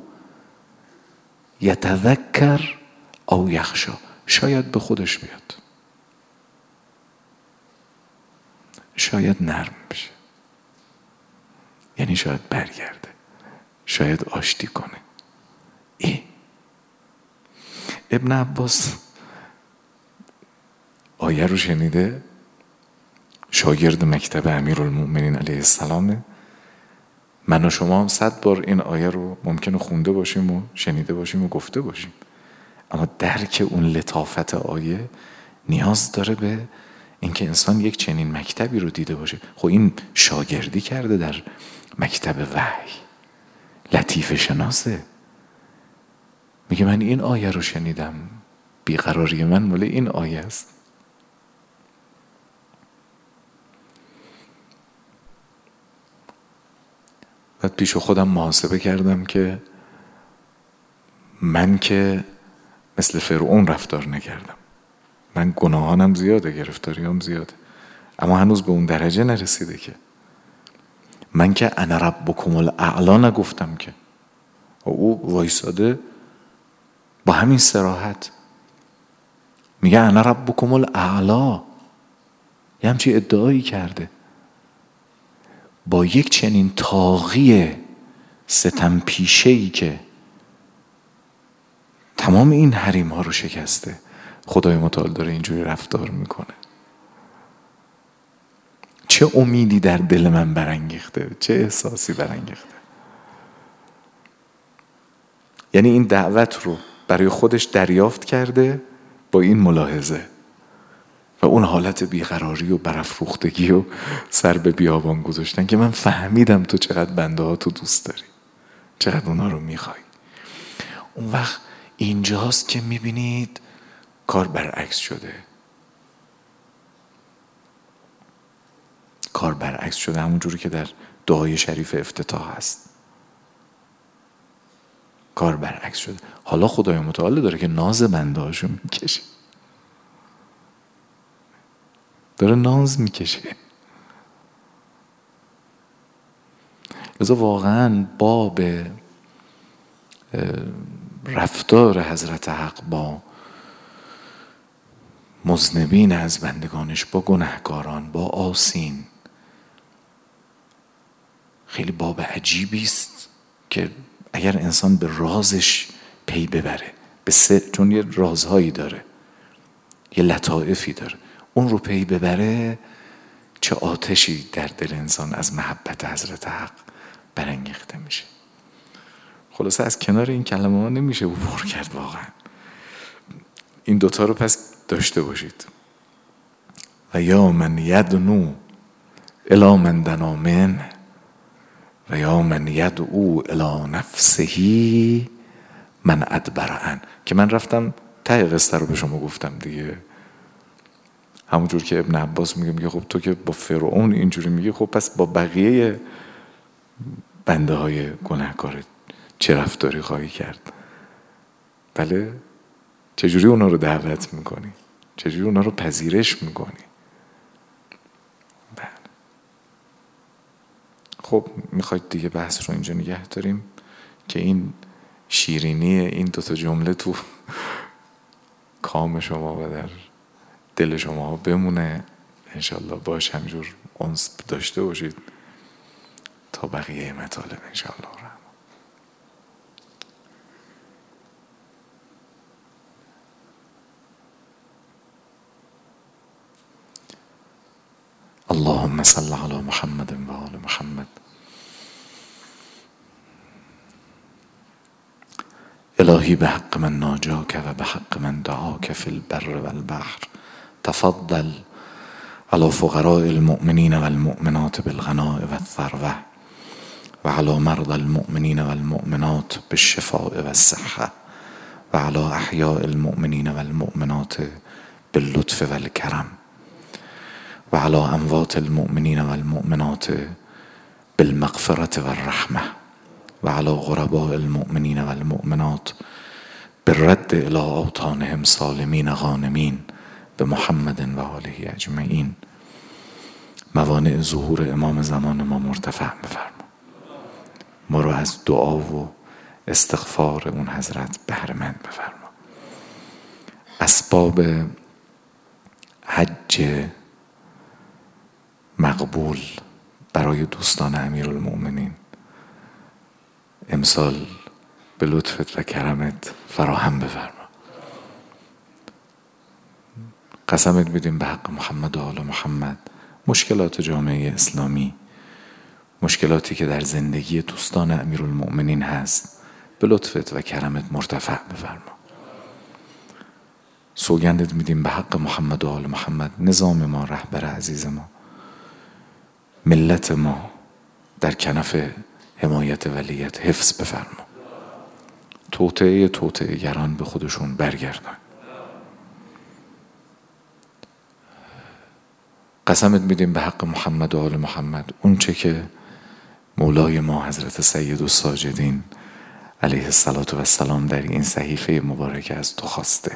یتذکر او یخشی، شاید به خودش بیاد، شاید نرم بشه، یعنی شاید برگرده، شاید آشتی کنه. ای ابن عباس آیه رو شنیده، شاگرد مکتب امیرالمؤمنین علیه السلام. من و شما هم صد بار این آیه رو ممکنه خونده باشیم و شنیده باشیم و گفته باشیم، اما درک اون لطافت آیه نیاز داره به اینکه انسان یک چنین مکتبی رو دیده باشه. خب این شاگردی کرده در مکتب وحی، لطیفه شناسه، میگه من این آیه رو شنیدم، بیقراری من مال این آیه است. بعد پیش خودم محاسبه کردم که من که مثل فرعون رفتار نکردم، من گناهانم زیاده، گرفتاریام زیاده، اما هنوز به اون درجه نرسیده که من که انا ربکم الاعلی نگفتم، که او وایساده با همین صراحت میگه انا ربکم الاعلی، یه همچی ادعایی کرده با یک چنین طاغی ستم پیشه‌ای که تمام این حریم ها رو شکسته. خدای متعال داره اینجوری رفتار میکنه. چه امیدی در دل من برانگیخته، چه احساسی برانگیخته. یعنی این دعوت رو برای خودش دریافت کرده با این ملاحظه و اون حالت بیقراری و برافروختگی و سر به بیابان گذاشتن که من فهمیدم تو چقدر بنده ها تو دوست داری، چقدر اونا رو میخوای. اون وقت اینجاست که میبینید کار برعکس شده. کار برعکس شده، همون جوری که در دعای شریف افتتاح هست. کار برعکس شده. حالا خدای متعال داره که ناز بنده هاشو میکشه، داره ناز میکشه. لذا واقعا باب رفتار حضرت حق با مذنبین از بندگانش، با گنهکاران، با آسین. خیلی باب عجیبی است که اگر انسان به رازش پی ببره، به سر، چون یه رازهایی داره، یه لطائفی داره، اون رو پی ببره، چه آتشی در دل انسان از محبت حضرت حق برانگیخته میشه. خلاصه از کنار این کلمه ها نمیشه عبور کرد واقعا. این دوتا رو پس داشته باشید. و یا من یدنو الی من دنا منه و یا من یدعو الی نفسه من ادبر عن، که من رفتم ته قصه رو به شما گفتم دیگه. همونجور که ابن عباس میگه میگه خب تو که با فرعون اینجوری میگی، خب پس با بقیه بنده های گناهکار چه رفتاری خواهی کرد؟ بله، چجوری اونا رو دعوت میکنی؟ چجوری اونا رو پذیرش میکنی؟ بله. خب میخواید دیگه بحث رو اینجا نگه داریم که این شیرینی این دوتا جمله تو کام شما و در دل شما بمونه انشالله. باش همجور انس داشته باشید تا بقیه مطالب انشالله. اللهم صل على محمد و آل محمد. الهی به حق من ناجاک و به حق من دعاک فی البر و البحر تفضل على فقراء المؤمنین و المؤمنات بالغناء و الثروة و على مرضى المؤمنین و المؤمنات بالشفاء و الصحة و على احیاء المؤمنین و المؤمنات باللطف و الکرم و على اموات المؤمنین و المؤمنات بالمغفرة و الرحمة و على غرباء المؤمنین و المؤمنات بالرد الى اوطانهم سالمین غانمین به محمد و آله اجمعین. موانع ظهور امام زمان ما مرتفع بفرما. ما رو از دعا و استغفار اون حضرت بهره‌مند بفرما. اسباب حج مقبول برای دوستان امیرالمؤمنین امسال به لطفت و کرمت فراهم بفرما. قسمت میدیم به حق محمد و آل محمد مشکلات جامعه اسلامی، مشکلاتی که در زندگی دوستان امیرالمؤمنین هست، به لطفت و کرمت مرتفع بفرما. سوگندت میدیم به حق محمد و آل محمد نظام ما، رهبر عزیز ما، ملت ما در کنف حمایت ولیت حفظ بفرما. توطئه توطئه گران به خودشون برگردان. قسمت میدیم به حق محمد و آل محمد اون چه که مولای ما حضرت سید الساجدین علیه السلام در این صحیفه مبارکه از تو خواسته،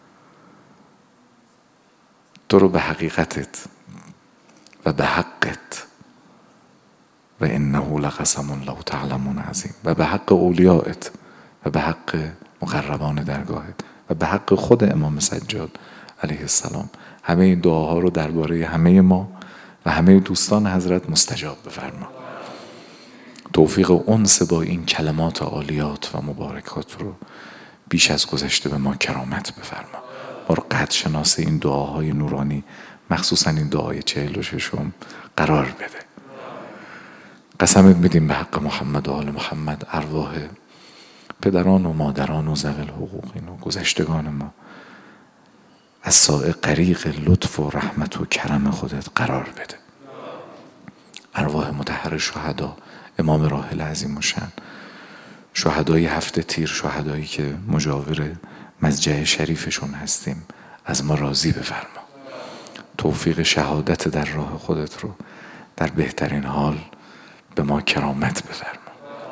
تو رو به حقیقتت و به حقت و انه لقسم لو تعلمون عظیم و به حق اولیائت و به حق مقربان درگاهت و به حق خود امام سجاد علیه السلام همه این دعاها رو درباره همه ما و همه دوستان حضرت مستجاب بفرما. توفیق انس با این کلمات عالیات و مبارکات رو بیش از گذشته به ما کرامت بفرما. ما رو قدر شناس این دعاهای نورانی مخصوصا این دعای چهل و ششم قرار بده. قسمت میدیم به حق محمد و آل محمد ارواح پدران و مادران و ذوی الحقوقین و گذشتگان ما از سائق غریق لطف و رحمت و کرم خودت قرار بده. ارواح مطهر شهدا، امام راحل عظیم الشأن، شهدای هفت تیر، شهدایی که مجاور مضجع شریفشون هستیم، از ما راضی بفرما. توفیق شهادت در راه خودت رو در بهترین حال به ما کرامت بفرما.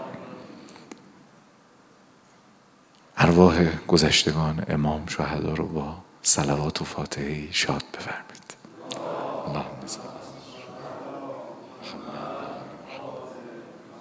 ارواح گذشتگان امام شهدا رو با صلوات و فاتحه شاد بفرمید. الله